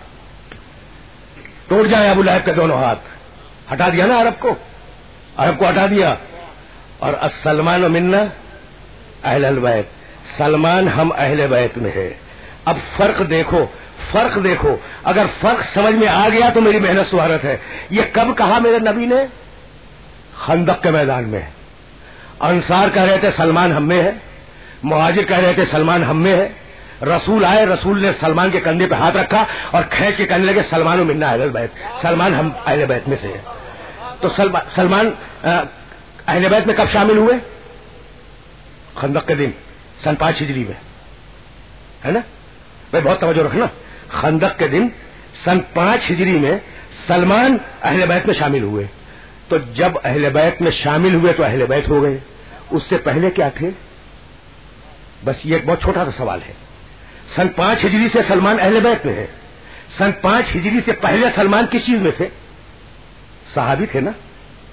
ٹوٹ جائے ابو لہب کے دونوں ہاتھ. ہٹا دیا نا عرب کو ہٹا دیا. اور السلمان منا اہل البیت, سلمان ہم اہل بیت میں ہے. اب فرق دیکھو, اگر فرق سمجھ میں آ گیا تو میری محنت سہارت ہے. یہ کب کہا میرے نبی نے؟ خندق کے میدان میں. انصار کہہ رہے تھے سلمان ہم میں ہے, مہاجر کہہ رہے تھے سلمان ہم میں ہے. رسول آئے, رسول نے سلمان کے کندھے پہ ہاتھ رکھا اور کھینچ کے کہنے لگے سلمان منا اہل بیت, سلمان ہم اہل بیت میں سے ہے. تو سلمان اہل بیت میں کب شامل ہوئے؟ خندق کے دن سن 5 ہجری میں, ہے نا بھائی, بہت توجہ رکھنا. خندق کے دن سن 5 ہجری میں سلمان اہل بیت میں شامل ہوئے. تو جب اہل بیت میں شامل ہوئے تو اہل بیت ہو گئے. اس سے پہلے کیا تھے؟ بس یہ ایک بہت چھوٹا سا سوال ہے. سن 5 ہجری سے سلمان اہل بیت میں ہے. سن 5 ہجری سے پہلے سلمان کس چیز میں تھے؟ صحابی تھے نا.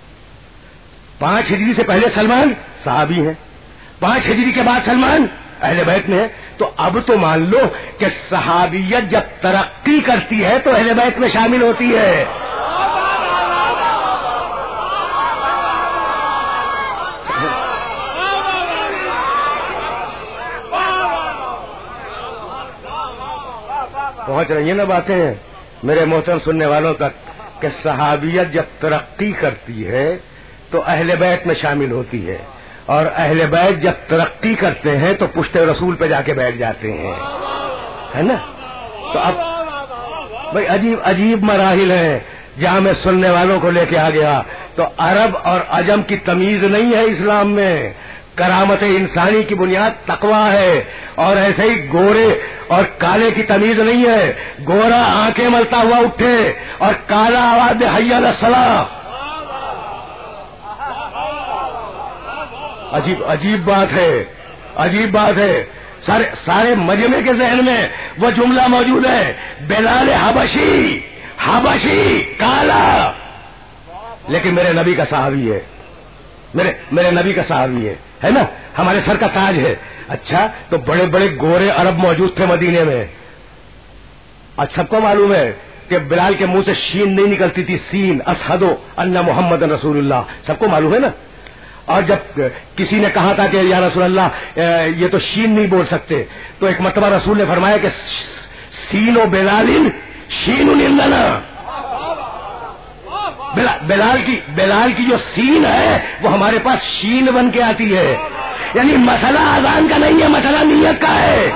5 ہجری سے پہلے سلمان صحابی ہیں, 5 ہجری کے بعد سلمان اہل بیت میں ہے. تو اب تو مان لو کہ صحابیت جب ترقی کرتی ہے تو اہل بیت میں شامل ہوتی ہے. پہنچ رہی ہیں نا باتیں میرے محترم سننے والوں تک, کہ صحابیت جب ترقی کرتی ہے تو اہل بیت میں شامل ہوتی ہے, اور اہل بیت جب ترقی کرتے ہیں تو پشت رسول پہ جا کے بیٹھ جاتے ہیں, ہے نا. تو اب بھائی عجیب مراحل ہیں جہاں میں سننے والوں کو لے کے آ گیا. تو عرب اور عجم کی تمیز نہیں ہے اسلام میں. کرامت انسانی کی بنیاد تقویٰ ہے, اور ایسے ہی گورے اور کالے کی تمیز نہیں ہے. گورا آنکھیں ملتا ہوا اٹھے اور کالا آواز دے حی علی الصلاۃ. عجیب بات ہے. سارے مجمع کے ذہن میں وہ جملہ موجود ہے, بلال حبشی کالا, لیکن میرے نبی کا صحابی ہے, میرے نبی کا صحابی ہے نا, ہمارے سر کا تاج ہے. اچھا, تو بڑے بڑے گورے عرب موجود تھے مدینے میں. آج سب کو معلوم ہے کہ بلال کے منہ سے شین نہیں نکلتی تھی, سین, اشہدو ان محمد رسول اللہ, سب کو معلوم ہے نا. اور جب کسی نے کہا تھا کہ یا رسول اللہ یہ تو شین نہیں بول سکتے, تو ایک مرتبہ رسول نے فرمایا کہ سین و بلال شین عندنا, بلال کی جو سین ہے وہ ہمارے پاس شین بن کے آتی ہے. یعنی مسئلہ اذان کا نہیں ہے, مسئلہ نیت کا ہے.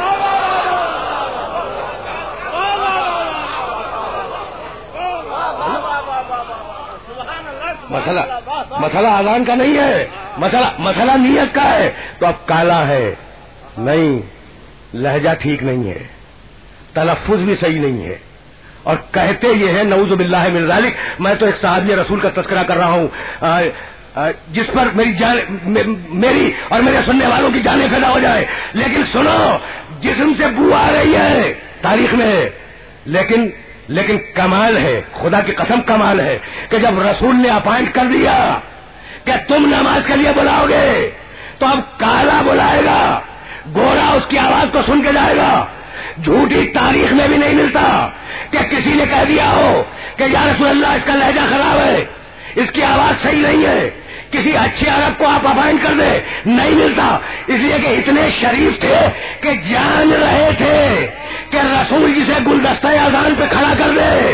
مسئلہ اذان کا نہیں ہے, مسئلہ نیت کا ہے. تو اب کالا ہے نہیں, لہجہ ٹھیک نہیں ہے, تلفظ بھی صحیح نہیں ہے, اور کہتے یہ ہیں نعوذ باللہ من ذالک. میں تو ایک صحابی رسول کا تذکرہ کر رہا ہوں جس پر میری اور میرے سننے والوں کی جانیں فدا ہو جائے. لیکن سنو, جسم سے بو آ رہی ہے, تاریخ میں ہے, لیکن کمال ہے, خدا کی قسم کمال ہے کہ جب رسول نے اپائنٹ کر دیا کہ تم نماز کے لیے بلاؤ گے, تو اب کالا بلائے گا, گورا اس کی آواز کو سن کے جائے گا. جھوٹی تاریخ میں بھی نہیں ملتا کہ کسی نے کہہ دیا ہو کہ یا رسول اللہ اس کا لہجہ خراب ہے, اس کی آواز صحیح نہیں ہے, کسی اچھے عرب کو آپ اپائنٹ کر دیں, نہیں ملتا. اس لیے کہ اتنے شریف تھے کہ جان رہے تھے کہ رسول جسے گلدستہ اذان پہ کھڑا کر دے.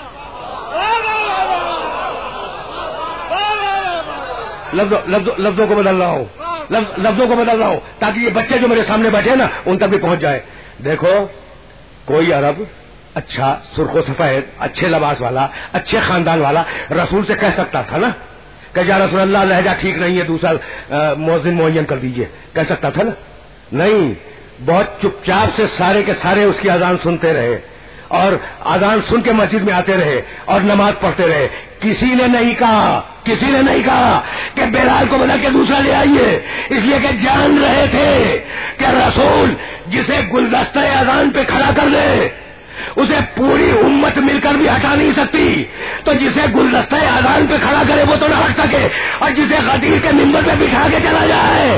لفظوں کو بدل رہا ہوں تاکہ یہ بچے جو میرے سامنے بیٹھے نا ان تک بھی پہنچ جائے. دیکھو, کوئی عرب اچھا, سرخ و سفید, اچھے لباس والا, اچھے خاندان والا رسول سے کہہ سکتا تھا نا کہ یا رسول اللہ لہجہ ٹھیک نہیں ہے, دوسرا مؤذن معین کر دیجئے, کہہ سکتا تھا نا. نہیں, بہت چپ چاپ سے سارے کے سارے اس کی اذان سنتے رہے, اور اذان سن کے مسجد میں آتے رہے اور نماز پڑھتے رہے. کسی نے نہیں کہا کہ بلال کو بدل کے دوسرا لے آئیے, اس لیے کہ جان رہے تھے کہ رسول جسے گلدستہ اذان پہ کھڑا کر دے اسے پوری امت مل کر بھی ہٹا نہیں سکتی. تو جسے گلدستہ اذان پہ کھڑا کرے وہ تو نہ ہٹ سکے، اور جسے غدیر کے منبر پہ بٹھا کے چلا جائے.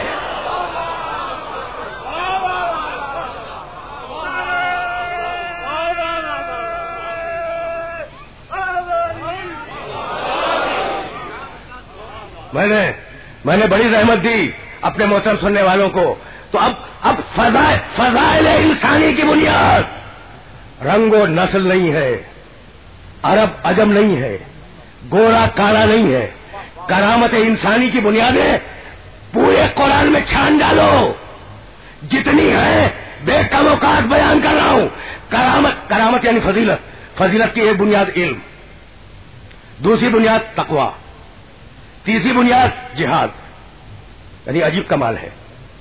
میں نے بڑی رحمت دی اپنے محترم سننے والوں کو. تو اب فضائل انسانی کی بنیاد رنگ و نسل نہیں ہے، عرب عجم نہیں ہے، گورا کالا نہیں ہے. کرامت انسانی کی بنیادیں پورے قرآن میں چھان ڈالو، جتنی ہے بے کم اوقات بیان کر رہا ہوں. کرامت یعنی فضیلت کی ایک بنیاد علم، دوسری بنیاد تقوی، تیسری بنیاد جہاد. یعنی عجیب کمال ہے.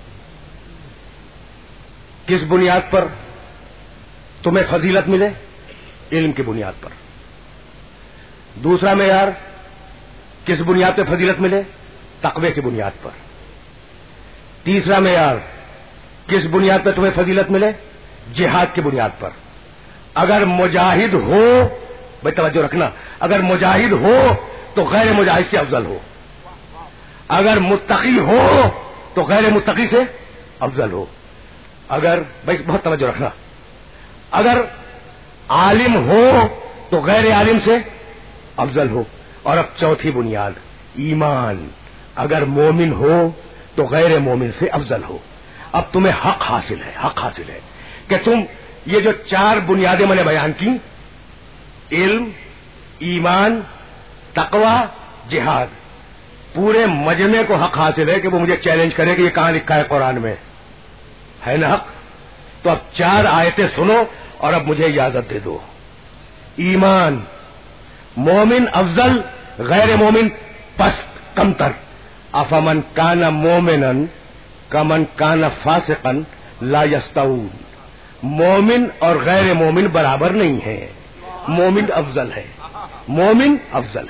کس بنیاد پر تمہیں فضیلت ملے؟ علم کی بنیاد پر. دوسرا معیار کس بنیاد پہ فضیلت ملے؟ تقوی کی بنیاد پر. تیسرا معیار کس بنیاد پہ تمہیں فضیلت ملے؟ جہاد کی بنیاد پر. اگر مجاہد ہو، بھائی توجہ رکھنا، اگر مجاہد ہو تو غیر مجاہد سے افضل ہو، اگر متقی ہو تو غیر متقی سے افضل ہو، اگر بھائی بہت توجہ رکھنا، اگر عالم ہو تو غیر عالم سے افضل ہو. اور اب چوتھی بنیاد ایمان، اگر مومن ہو تو غیر مومن سے افضل ہو. اب تمہیں حق حاصل ہے کہ تم یہ جو چار بنیادیں میں نے بیان کی، علم، ایمان، تقوی، جہاد، پورے مجمع کو حق حاصل ہے کہ وہ مجھے چیلنج کرے کہ یہ کہاں لکھا ہے قرآن میں، ہے نا حق؟ تو اب چار آیتیں سنو اور اب مجھے اجازت دے دو. ایمان، مومن افضل، غیر مومن پست کمتر. افمن کان مومنا کمن کان فاسقا لا یستوون. مومن اور غیر مومن برابر نہیں ہے، مومن افضل ہے، مومن افضل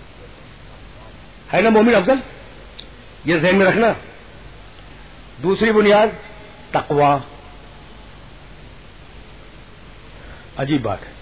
ہے نا، مومن افضل. یہ ذہن میں رکھنا. دوسری بنیاد تقوی. عجیب بات ہے.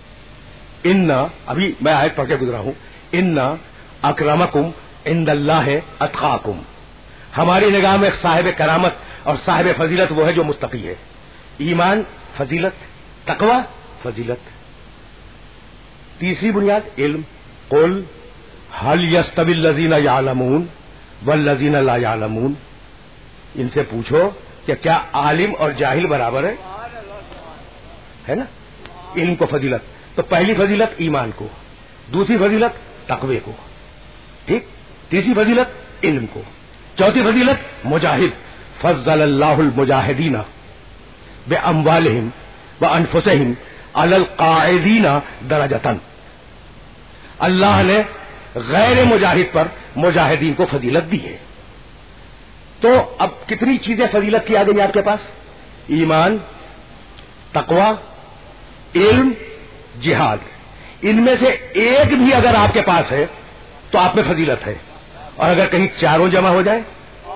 ابھی میں آیت پڑھ کے گزرا ہوں. ان اکرمکم عند اللہ اتقاکم. ہماری نگاہ میں صاحب کرامت اور صاحب فضیلت وہ ہے جو متقی ہے. ایمان فضیلت، تقوی فضیلت. تیسری بنیاد علم. قل هل يستوي الذين يعلمون والذين لا يعلمون. ان سے پوچھو کہ کیا عالم اور جاہل برابر ہے نا؟ علم کو فضیلت. تو پہلی فضیلت ایمان کو، دوسری فضیلت تقوی کو، ٹھیک، تیسری فضیلت علم کو، چوتھی فضیلت مجاہد. فضل اللہ المجاہدین باموالہم وانفسہم علی القاعدین درجۃ. اللہ نے غیر مجاہد پر مجاہدین کو فضیلت دی ہے. تو اب کتنی چیزیں فضیلت کی آ گئی آپ کے پاس؟ ایمان، تقوی، علم، جہاد. ان میں سے ایک بھی اگر آپ کے پاس ہے تو آپ میں فضیلت ہے. اور اگر کہیں چاروں جمع ہو جائے،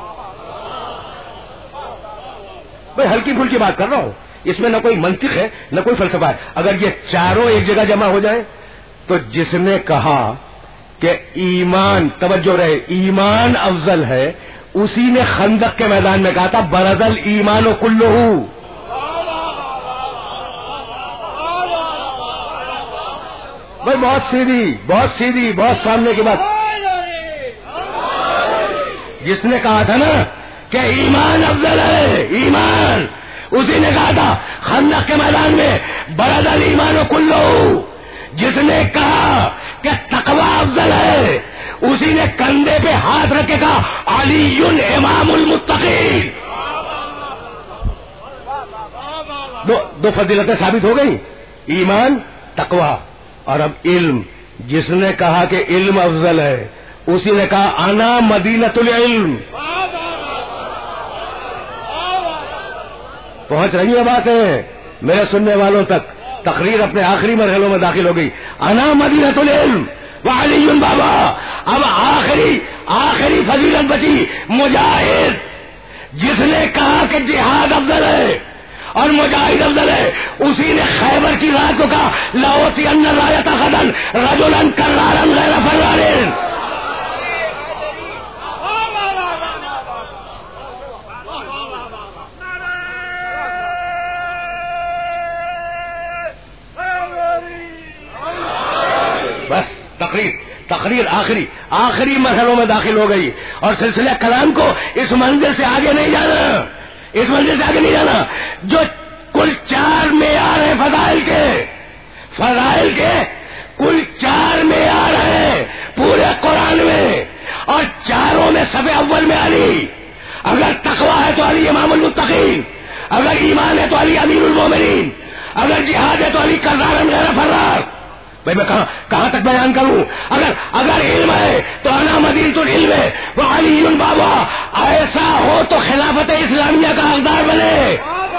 بھائی ہلکی پھلکی بات کر رہا ہوں، اس میں نہ کوئی منطق ہے نہ کوئی فلسفہ ہے. اگر یہ چاروں ایک جگہ جمع ہو جائے تو جس نے کہا کہ ایمان، توجہ رہے، ایمان افضل ہے، اسی نے خندق کے میدان میں کہا تھا برز الایمان کلہ. بھائی بہت سیدھی بہت سامنے کی بات. جس نے کہا تھا نا کہ ایمان افضل ہے، ایمان، اسی نے کہا تھا خندق کے میدان میں برز الایمان کلہ. جس نے کہا کہ تقوی افضل ہے، اسی نے کندھے پہ ہاتھ رکھ کے کہا علی امام المتقین. دو فضیلتیں ثابت ہو گئی، ایمان، تقوی. اور اب علم. جس نے کہا کہ علم افضل ہے، اسی نے کہا انا مدینۃ العلم. پہنچ رہی ہے باتیں میرے سننے والوں تک. تقریر اپنے آخری مرحلوں میں داخل ہو گئی. انا مدینۃ العلم وعلی بابا. اب آخری فضیلت بچی مجاہد. جس نے کہا کہ جہاد افضل ہے اور مجاہد افضل ہے. اسی نے خیبر کی رات کو کہا لَأُوتِيَنَّ الرَّايَةَ غَدًا رَجُلًا كَرَّارًا غَيْرَ فَرَّارٍ. بس تقریر آخری مرحلوں میں داخل ہو گئی اور سلسلہ کلام کو اس منزل سے آگے نہیں جانا. جو کل 4 معیار ہیں فضائل کے کل 4 معیار ہیں پورے قرآن میں، اور چاروں میں صف اول میں علی. اگر تقویٰ ہے تو علی امام المتقین، اگر ایمان ہے تو علی امیر المومنین، اگر جہاد ہے تو علی کرار غیر فرار. بھائی میں کہاں تک بیان کروں؟ اگر علم ہے تو انا مدینۃ العلم ہے وہ علی بابا. ایسا ہو تو خلافت اسلامیہ کا حقدار بنے.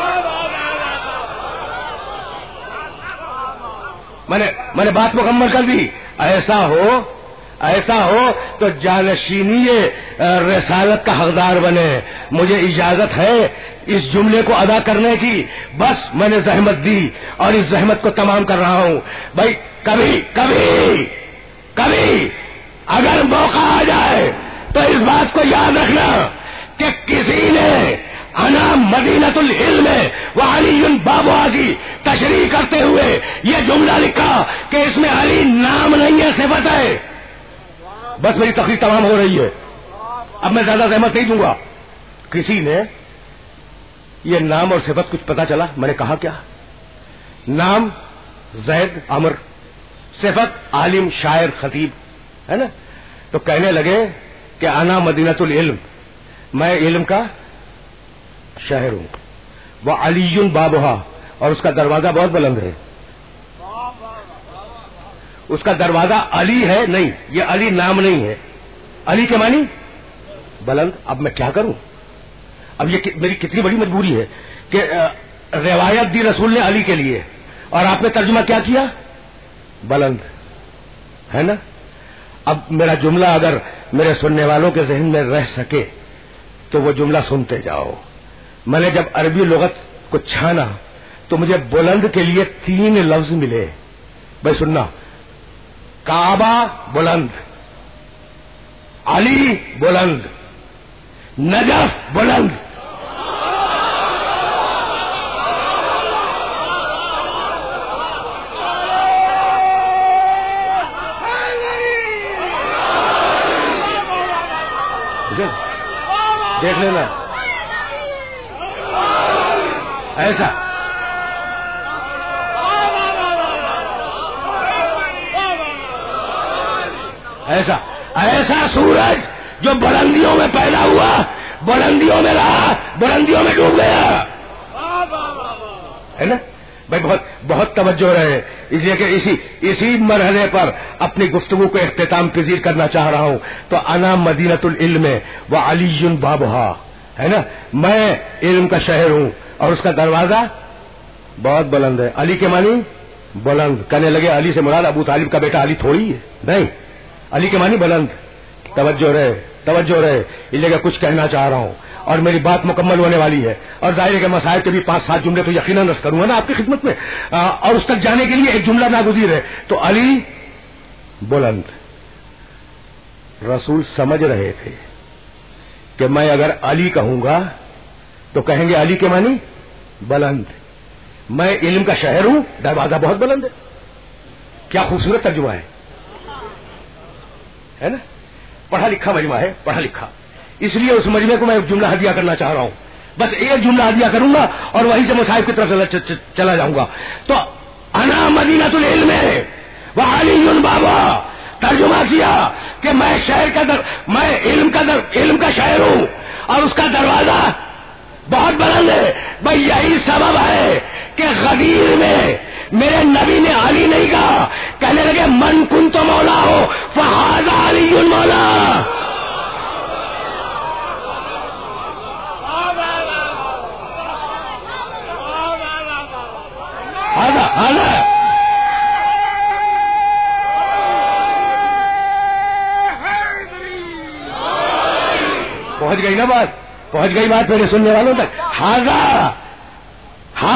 میں نے بات مکمل کر دی. ایسا ہو تو جانشینی رسالت کا حقدار بنے. مجھے اجازت ہے اس جملے کو ادا کرنے کی، بس میں نے زحمت دی اور اس زحمت کو تمام کر رہا ہوں. بھائی کبھی اگر موقع آ جائے تو اس بات کو یاد رکھنا کہ کسی نے انا مدینۃ العلم وعلی بابا کی تشریح کرتے ہوئے یہ جملہ لکھا کہ اس میں علی نام نہیں ہے، صفت ہے. بس میری تقریر تمام ہو رہی ہے، اب میں زیادہ زحمت نہیں دوں گا. کسی نے یہ نام اور صفت کچھ پتا چلا؟ میں نے کہا کیا؟ نام زید عمر، صفت عالم شاعر خطیب، ہے نا؟ تو کہنے لگے کہ انا مدینۃ العلم، میں علم کا شہر ہوں. وہ علی بابہا، اور اس کا دروازہ بہت بلند ہے. اس کا دروازہ علی ہے نہیں، یہ علی نام نہیں ہے. علی کے معنی بلند. اب میں کیا کروں؟ اب یہ میری کتنی بڑی مجبوری ہے کہ روایت دی رسول نے علی کے لیے، اور آپ نے ترجمہ کیا کیا؟ بلند، ہے نا؟ اب میرا جملہ اگر میرے سننے والوں کے ذہن میں رہ سکے تو وہ جملہ سنتے جاؤ. میں نے جب عربی لغت کو چھانا تو مجھے بلند کے لیے 3 لفظ ملے. بھائی سننا: کعبہ بلند، علی بلند، نجف بلند. دیکھ لینا ایسا سورج جو بلندیوں میں پیدا ہوا، بلندیوں میں رہا، بلندیوں میں ڈوب گیا، ہے نا؟ بھائی بہت توجہ رہے، اس لیے کہ اسی مرحلے پر اپنی گفتگو کو اختتام پذیر کرنا چاہ رہا ہوں. تو انا مدینۃ العلم و علی بابہا، ہے نا؟ میں علم کا شہر ہوں اور اس کا دروازہ بہت بلند ہے. علی کے معنی بلند. کہنے لگے علی سے مراد ابو طالب کا بیٹا علی تھوڑی ہے، نہیں، علی کے معنی بلند. توجہ رہے، اس لیے کہ کچھ کہنا چاہ رہا ہوں اور میری بات مکمل ہونے والی ہے، اور ظاہر ہے کہ مسائل کے بھی 5-7 جملے تو یقیناً رس کروں گا نا آپ کی خدمت میں، اور اس تک جانے کے لیے ایک جملہ ناگزیر ہے. تو علی بلند. رسول سمجھ رہے تھے کہ میں اگر علی کہوں گا تو کہیں گے علی کے معنی بلند. میں علم کا شہر ہوں، دروازہ بہت بلند ہے. کیا خوبصورت ترجمہ ہے نا؟ پڑھا لکھا مجمع ہے، پڑھا لکھا. اس لیے اس مجمع کو میں ایک جملہ ہدیہ کرنا چاہ رہا ہوں. بس ایک جملہ ہدیہ کروں گا اور وہیں سے مصائب کی طرف چلا جاؤں گا. تو انا مدینۃ العلم وعلی بابا ترجمہ کیا کہ میں علم کا شہر ہوں اور اس کا دروازہ بہت بلند ہے. بھائی یہی سبب ہے کہ غدیر میں میرے نبی نے علی نہیں کہا، کہنے لگے من کنت مولا ہو فہذا علی مولا. پہنچ گئی بات میرے سننے والوں تک.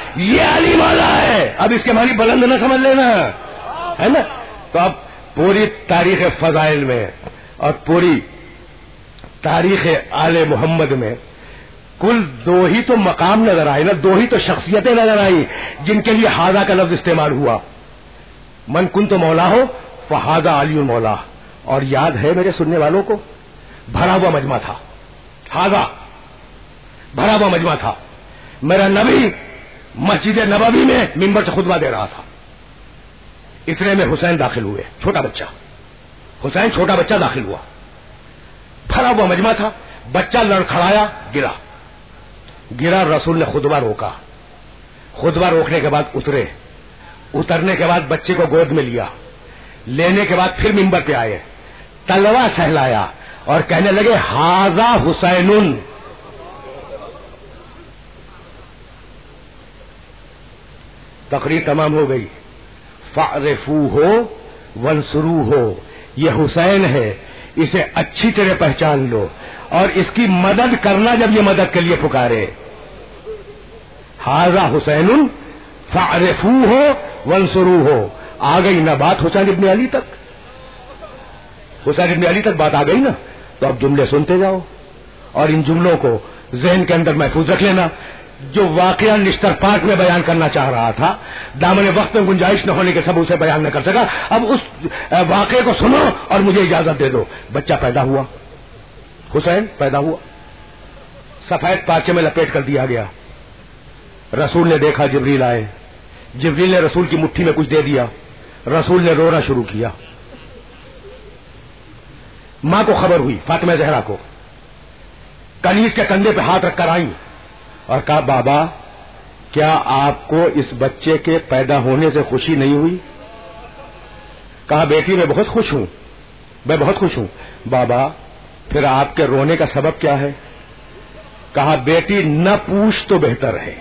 یہ علی مولا ہے. اب اس کے معنی بلند نہ سمجھ لینا ہے نا. تو اب پوری تاریخ فضائل میں اور پوری تاریخ آل محمد میں کل 2 ہی تو مقام نظر آئے نا, 2 ہی تو شخصیتیں نظر آئی جن کے لیے ہاذا کا لفظ استعمال ہوا. من کنت مولا ہو فہذا علی مولا. اور یاد ہے میرے سننے والوں کو, بھرا ہوا مجمع تھا, ہاذا بھرا ہوا مجمع تھا. میرا نبی مسجد نبوی میں منبر سے خطبہ دے رہا تھا. اتنے میں حسین داخل ہوئے, چھوٹا بچہ حسین, چھوٹا بچہ داخل ہوا. بھرا ہوا مجمع تھا, بچہ لڑکھڑایا, گرا. رسول نے خطبہ روکا. خطبہ روکنے کے بعد اترنے کے بعد بچے کو گود میں لیا. لینے کے بعد پھر منبر پہ آئے, تلوا سہلایا اور کہنے لگے ہاذا حسین. تقریر تمام ہو گئی. فعرفوہ وانصروہ, یہ حسین ہے, اسے اچھی طرح پہچان لو اور اس کی مدد کرنا جب یہ مدد کے لیے پکارے. ہاذا حسین فعرفوہ وانصروہ. آ گئی نا بات حسین ابن علی تک, حسین ابن علی تک بات آ گئی نا. تو اب جملے سنتے جاؤ اور ان جملوں کو ذہن کے اندر محفوظ رکھ لینا. جو واقعہ نشتر پارک میں بیان کرنا چاہ رہا تھا, دامن وقت میں گنجائش نہ ہونے کے سب اسے بیان نہ کر سکا. اب اس واقعے کو سنو اور مجھے اجازت دے دو. بچہ پیدا ہوا, حسین پیدا ہوا, سفید پارچے میں لپیٹ کر دیا گیا. رسول نے دیکھا جبریل آئے, جبریل نے رسول کی مٹھی میں کچھ دے دیا. رسول نے رونا شروع کیا. ماں کو خبر ہوئی, فاطمہ زہرا کو, کنیز کے کندھے پہ ہاتھ رکھ کر آئی اور کہا بابا کیا آپ کو اس بچے کے پیدا ہونے سے خوشی نہیں ہوئی؟ کہا بیٹی میں بہت خوش ہوں, میں بہت خوش ہوں. بابا پھر آپ کے رونے کا سبب کیا ہے؟ کہا بیٹی نہ پوچھ تو بہتر ہے.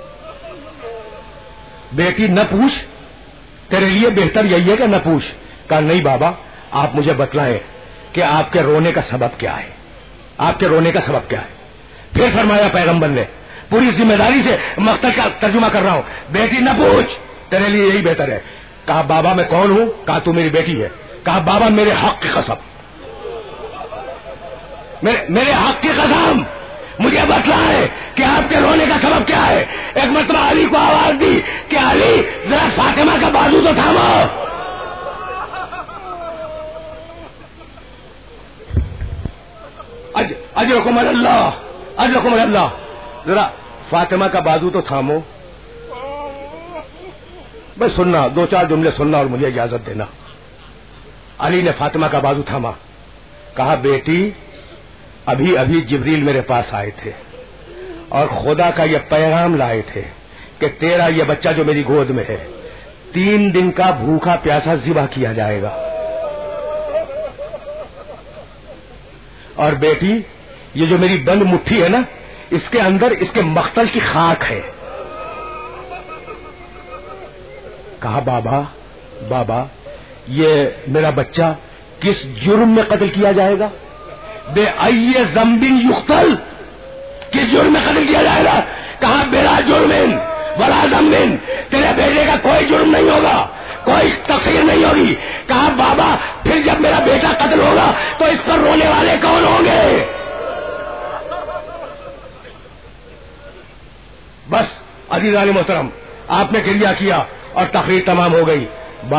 بیٹی نہ پوچھ, تیرے لیے بہتر یہی ہے کہ نہ پوچھ. کہا نہیں بابا آپ مجھے بتلائیں کہ آپ کے رونے کا سبب کیا ہے, آپ کے رونے کا سبب کیا ہے. پھر فرمایا پیغمبر نے, پوری ذمہ داری سے مقتل کا ترجمہ کر رہا ہوں, بیٹی نہ پوچھ, تیرے لیے یہی بہتر ہے. کہا بابا میں کون ہوں؟ کہا تو میری بیٹی ہے. کہا بابا میرے حق کی قسم, میرے حق کی قسم مجھے بتلائے کہ آپ کے رونے کا سبب کیا ہے. ایک مرتبہ علی کو آواز دی کہ علی ذرا فاطمہ کا بازو تو تھامو. اجرکم اللہ, اجرکم اللہ, ذرا فاطمہ کا بازو تو تھامو. بس سننا, 2-4 جملے سننا اور مجھے اجازت دینا. علی نے فاطمہ کا بازو تھاما. کہا بیٹی ابھی ابھی جبریل میرے پاس آئے تھے اور خدا کا یہ پیغام لائے تھے کہ تیرا یہ بچہ جو میری گود میں ہے 3 دن کا بھوکا پیاسا ذبح کیا جائے گا. اور بیٹی یہ جو میری بند مٹھی ہے نا, اس کے اندر اس کے مقتل کی خاک ہے. کہا بابا یہ میرا بچہ کس جرم میں قتل کیا جائے گا؟ بے ای ذنب یقتل, کس جرم میں قتل کیا جائے گا؟ کہا بلا جرم ولا ذنب, تیرے بیٹے کا کوئی جرم نہیں ہوگا, کوئی تقصیر نہیں ہوگی. کہا بابا پھر جب میرا بیٹا قتل ہوگا تو اس پر رونے والے کون ہوں گے؟ بس عزیزان محترم آپ نے گریہ کیا اور تقریر تمام ہو گئی.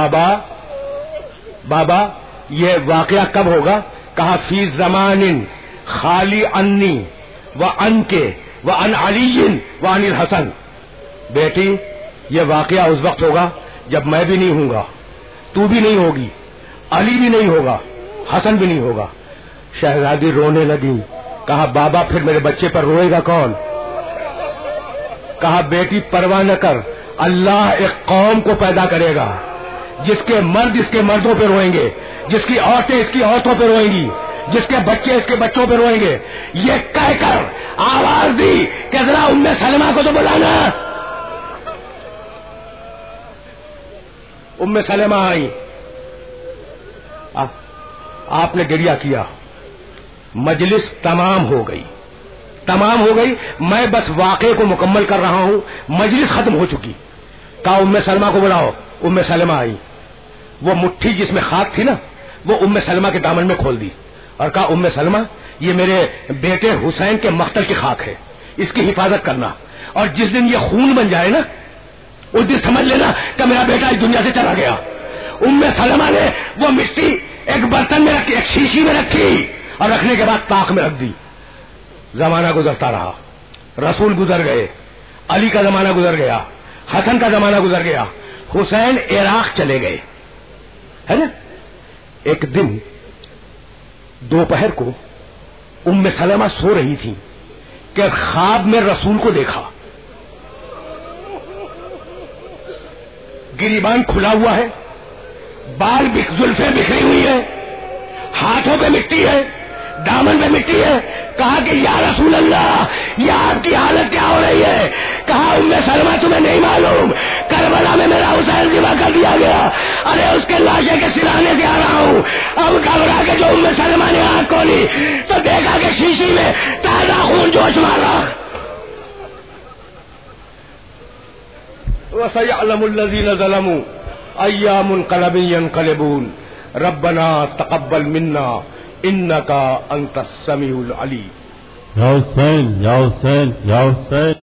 بابا یہ واقعہ کب ہوگا؟ کہا فی زمان خالی انی و ان کے و ان علی و ان الحسن. بیٹی یہ واقعہ اس وقت ہوگا جب میں بھی نہیں ہوں گا, تو بھی نہیں ہوگی, علی بھی نہیں ہوگا, حسن بھی نہیں ہوگا. شہزادی رونے لگی. کہا بابا پھر میرے بچے پر روئے گا کون؟ کہا بیٹی پرواہ نہ کر, اللہ ایک قوم کو پیدا کرے گا جس کے مرد اس کے مردوں پہ روئیں گے, جس کی عورتیں اس کی عورتوں پہ روئیں گی, جس کے بچے اس کے بچوں پہ روئیں گے. یہ کہہ کر آواز دی کہ ذرا ام سلمہ کو تو بلانا. ام سلمہ آئی, آپ نے گریہ کیا, مجلس تمام ہو گئی, تمام ہو گئی، میں بس واقعے کو مکمل کر رہا ہوں، مجلس ختم ہو چکی. کہا ام سلمہ کو بلاؤ. ام سلمہ آئی، وہ مٹھی جس میں خاک تھی نا وہ ام سلمہ کے دامن میں کھول دی اور کہا ام سلمہ یہ میرے بیٹے حسین کے مقتل کی خاک ہے، اس کی حفاظت کرنا، اور جس دن یہ خون بن جائے نا اس دن سمجھ لینا کہ میرا بیٹا اس دنیا سے چلا گیا. ام سلمہ نے وہ مٹی ایک برتن میں رکھی، ایک شیشی میں رکھی اور رکھنے کے بعد طاق میں رکھ دی. زمانہ گزرتا رہا، رسول گزر گئے، علی کا زمانہ گزر گیا، حسن کا زمانہ گزر گیا، حسین عراق چلے گئے، ہے نا. ایک دن دوپہر کو ام سلمہ سو رہی تھی کہ خواب میں رسول کو دیکھا، گریبان کھلا ہوا ہے، بال زلفیں بکھری ہوئی ہے، ہاتھوں پہ مٹی ہے، دامن میں مٹی ہے. کہا کہ یا رسول اللہ یہ آپ کی حالت کیا ہو رہی ہے؟ کہا ام سلمہ تمہیں نہیں معلوم کربلا میں میرا حسین ذبح کر دیا گیا، ارے اس کے لاشے کے سرانے سے آ رہا ہوں. اب گھبرا کے جو ام سلمہ نے آنکھ کھولی تو دیکھا کہ شیشی میں تازہ خون جوش مار رہا. وَسَيَعْلَمُ الَّذِينَ ظَلَمُوا أَيَّ مُنقَلَبٍ يَنقَلِبُونَ رَبَّنَا تَقَبَّلْ مِنَّا إِنَّكَ أَنْتَ السَّمِيعُ الْعَلِيمُ. یا حسین یا حسین یا حسین.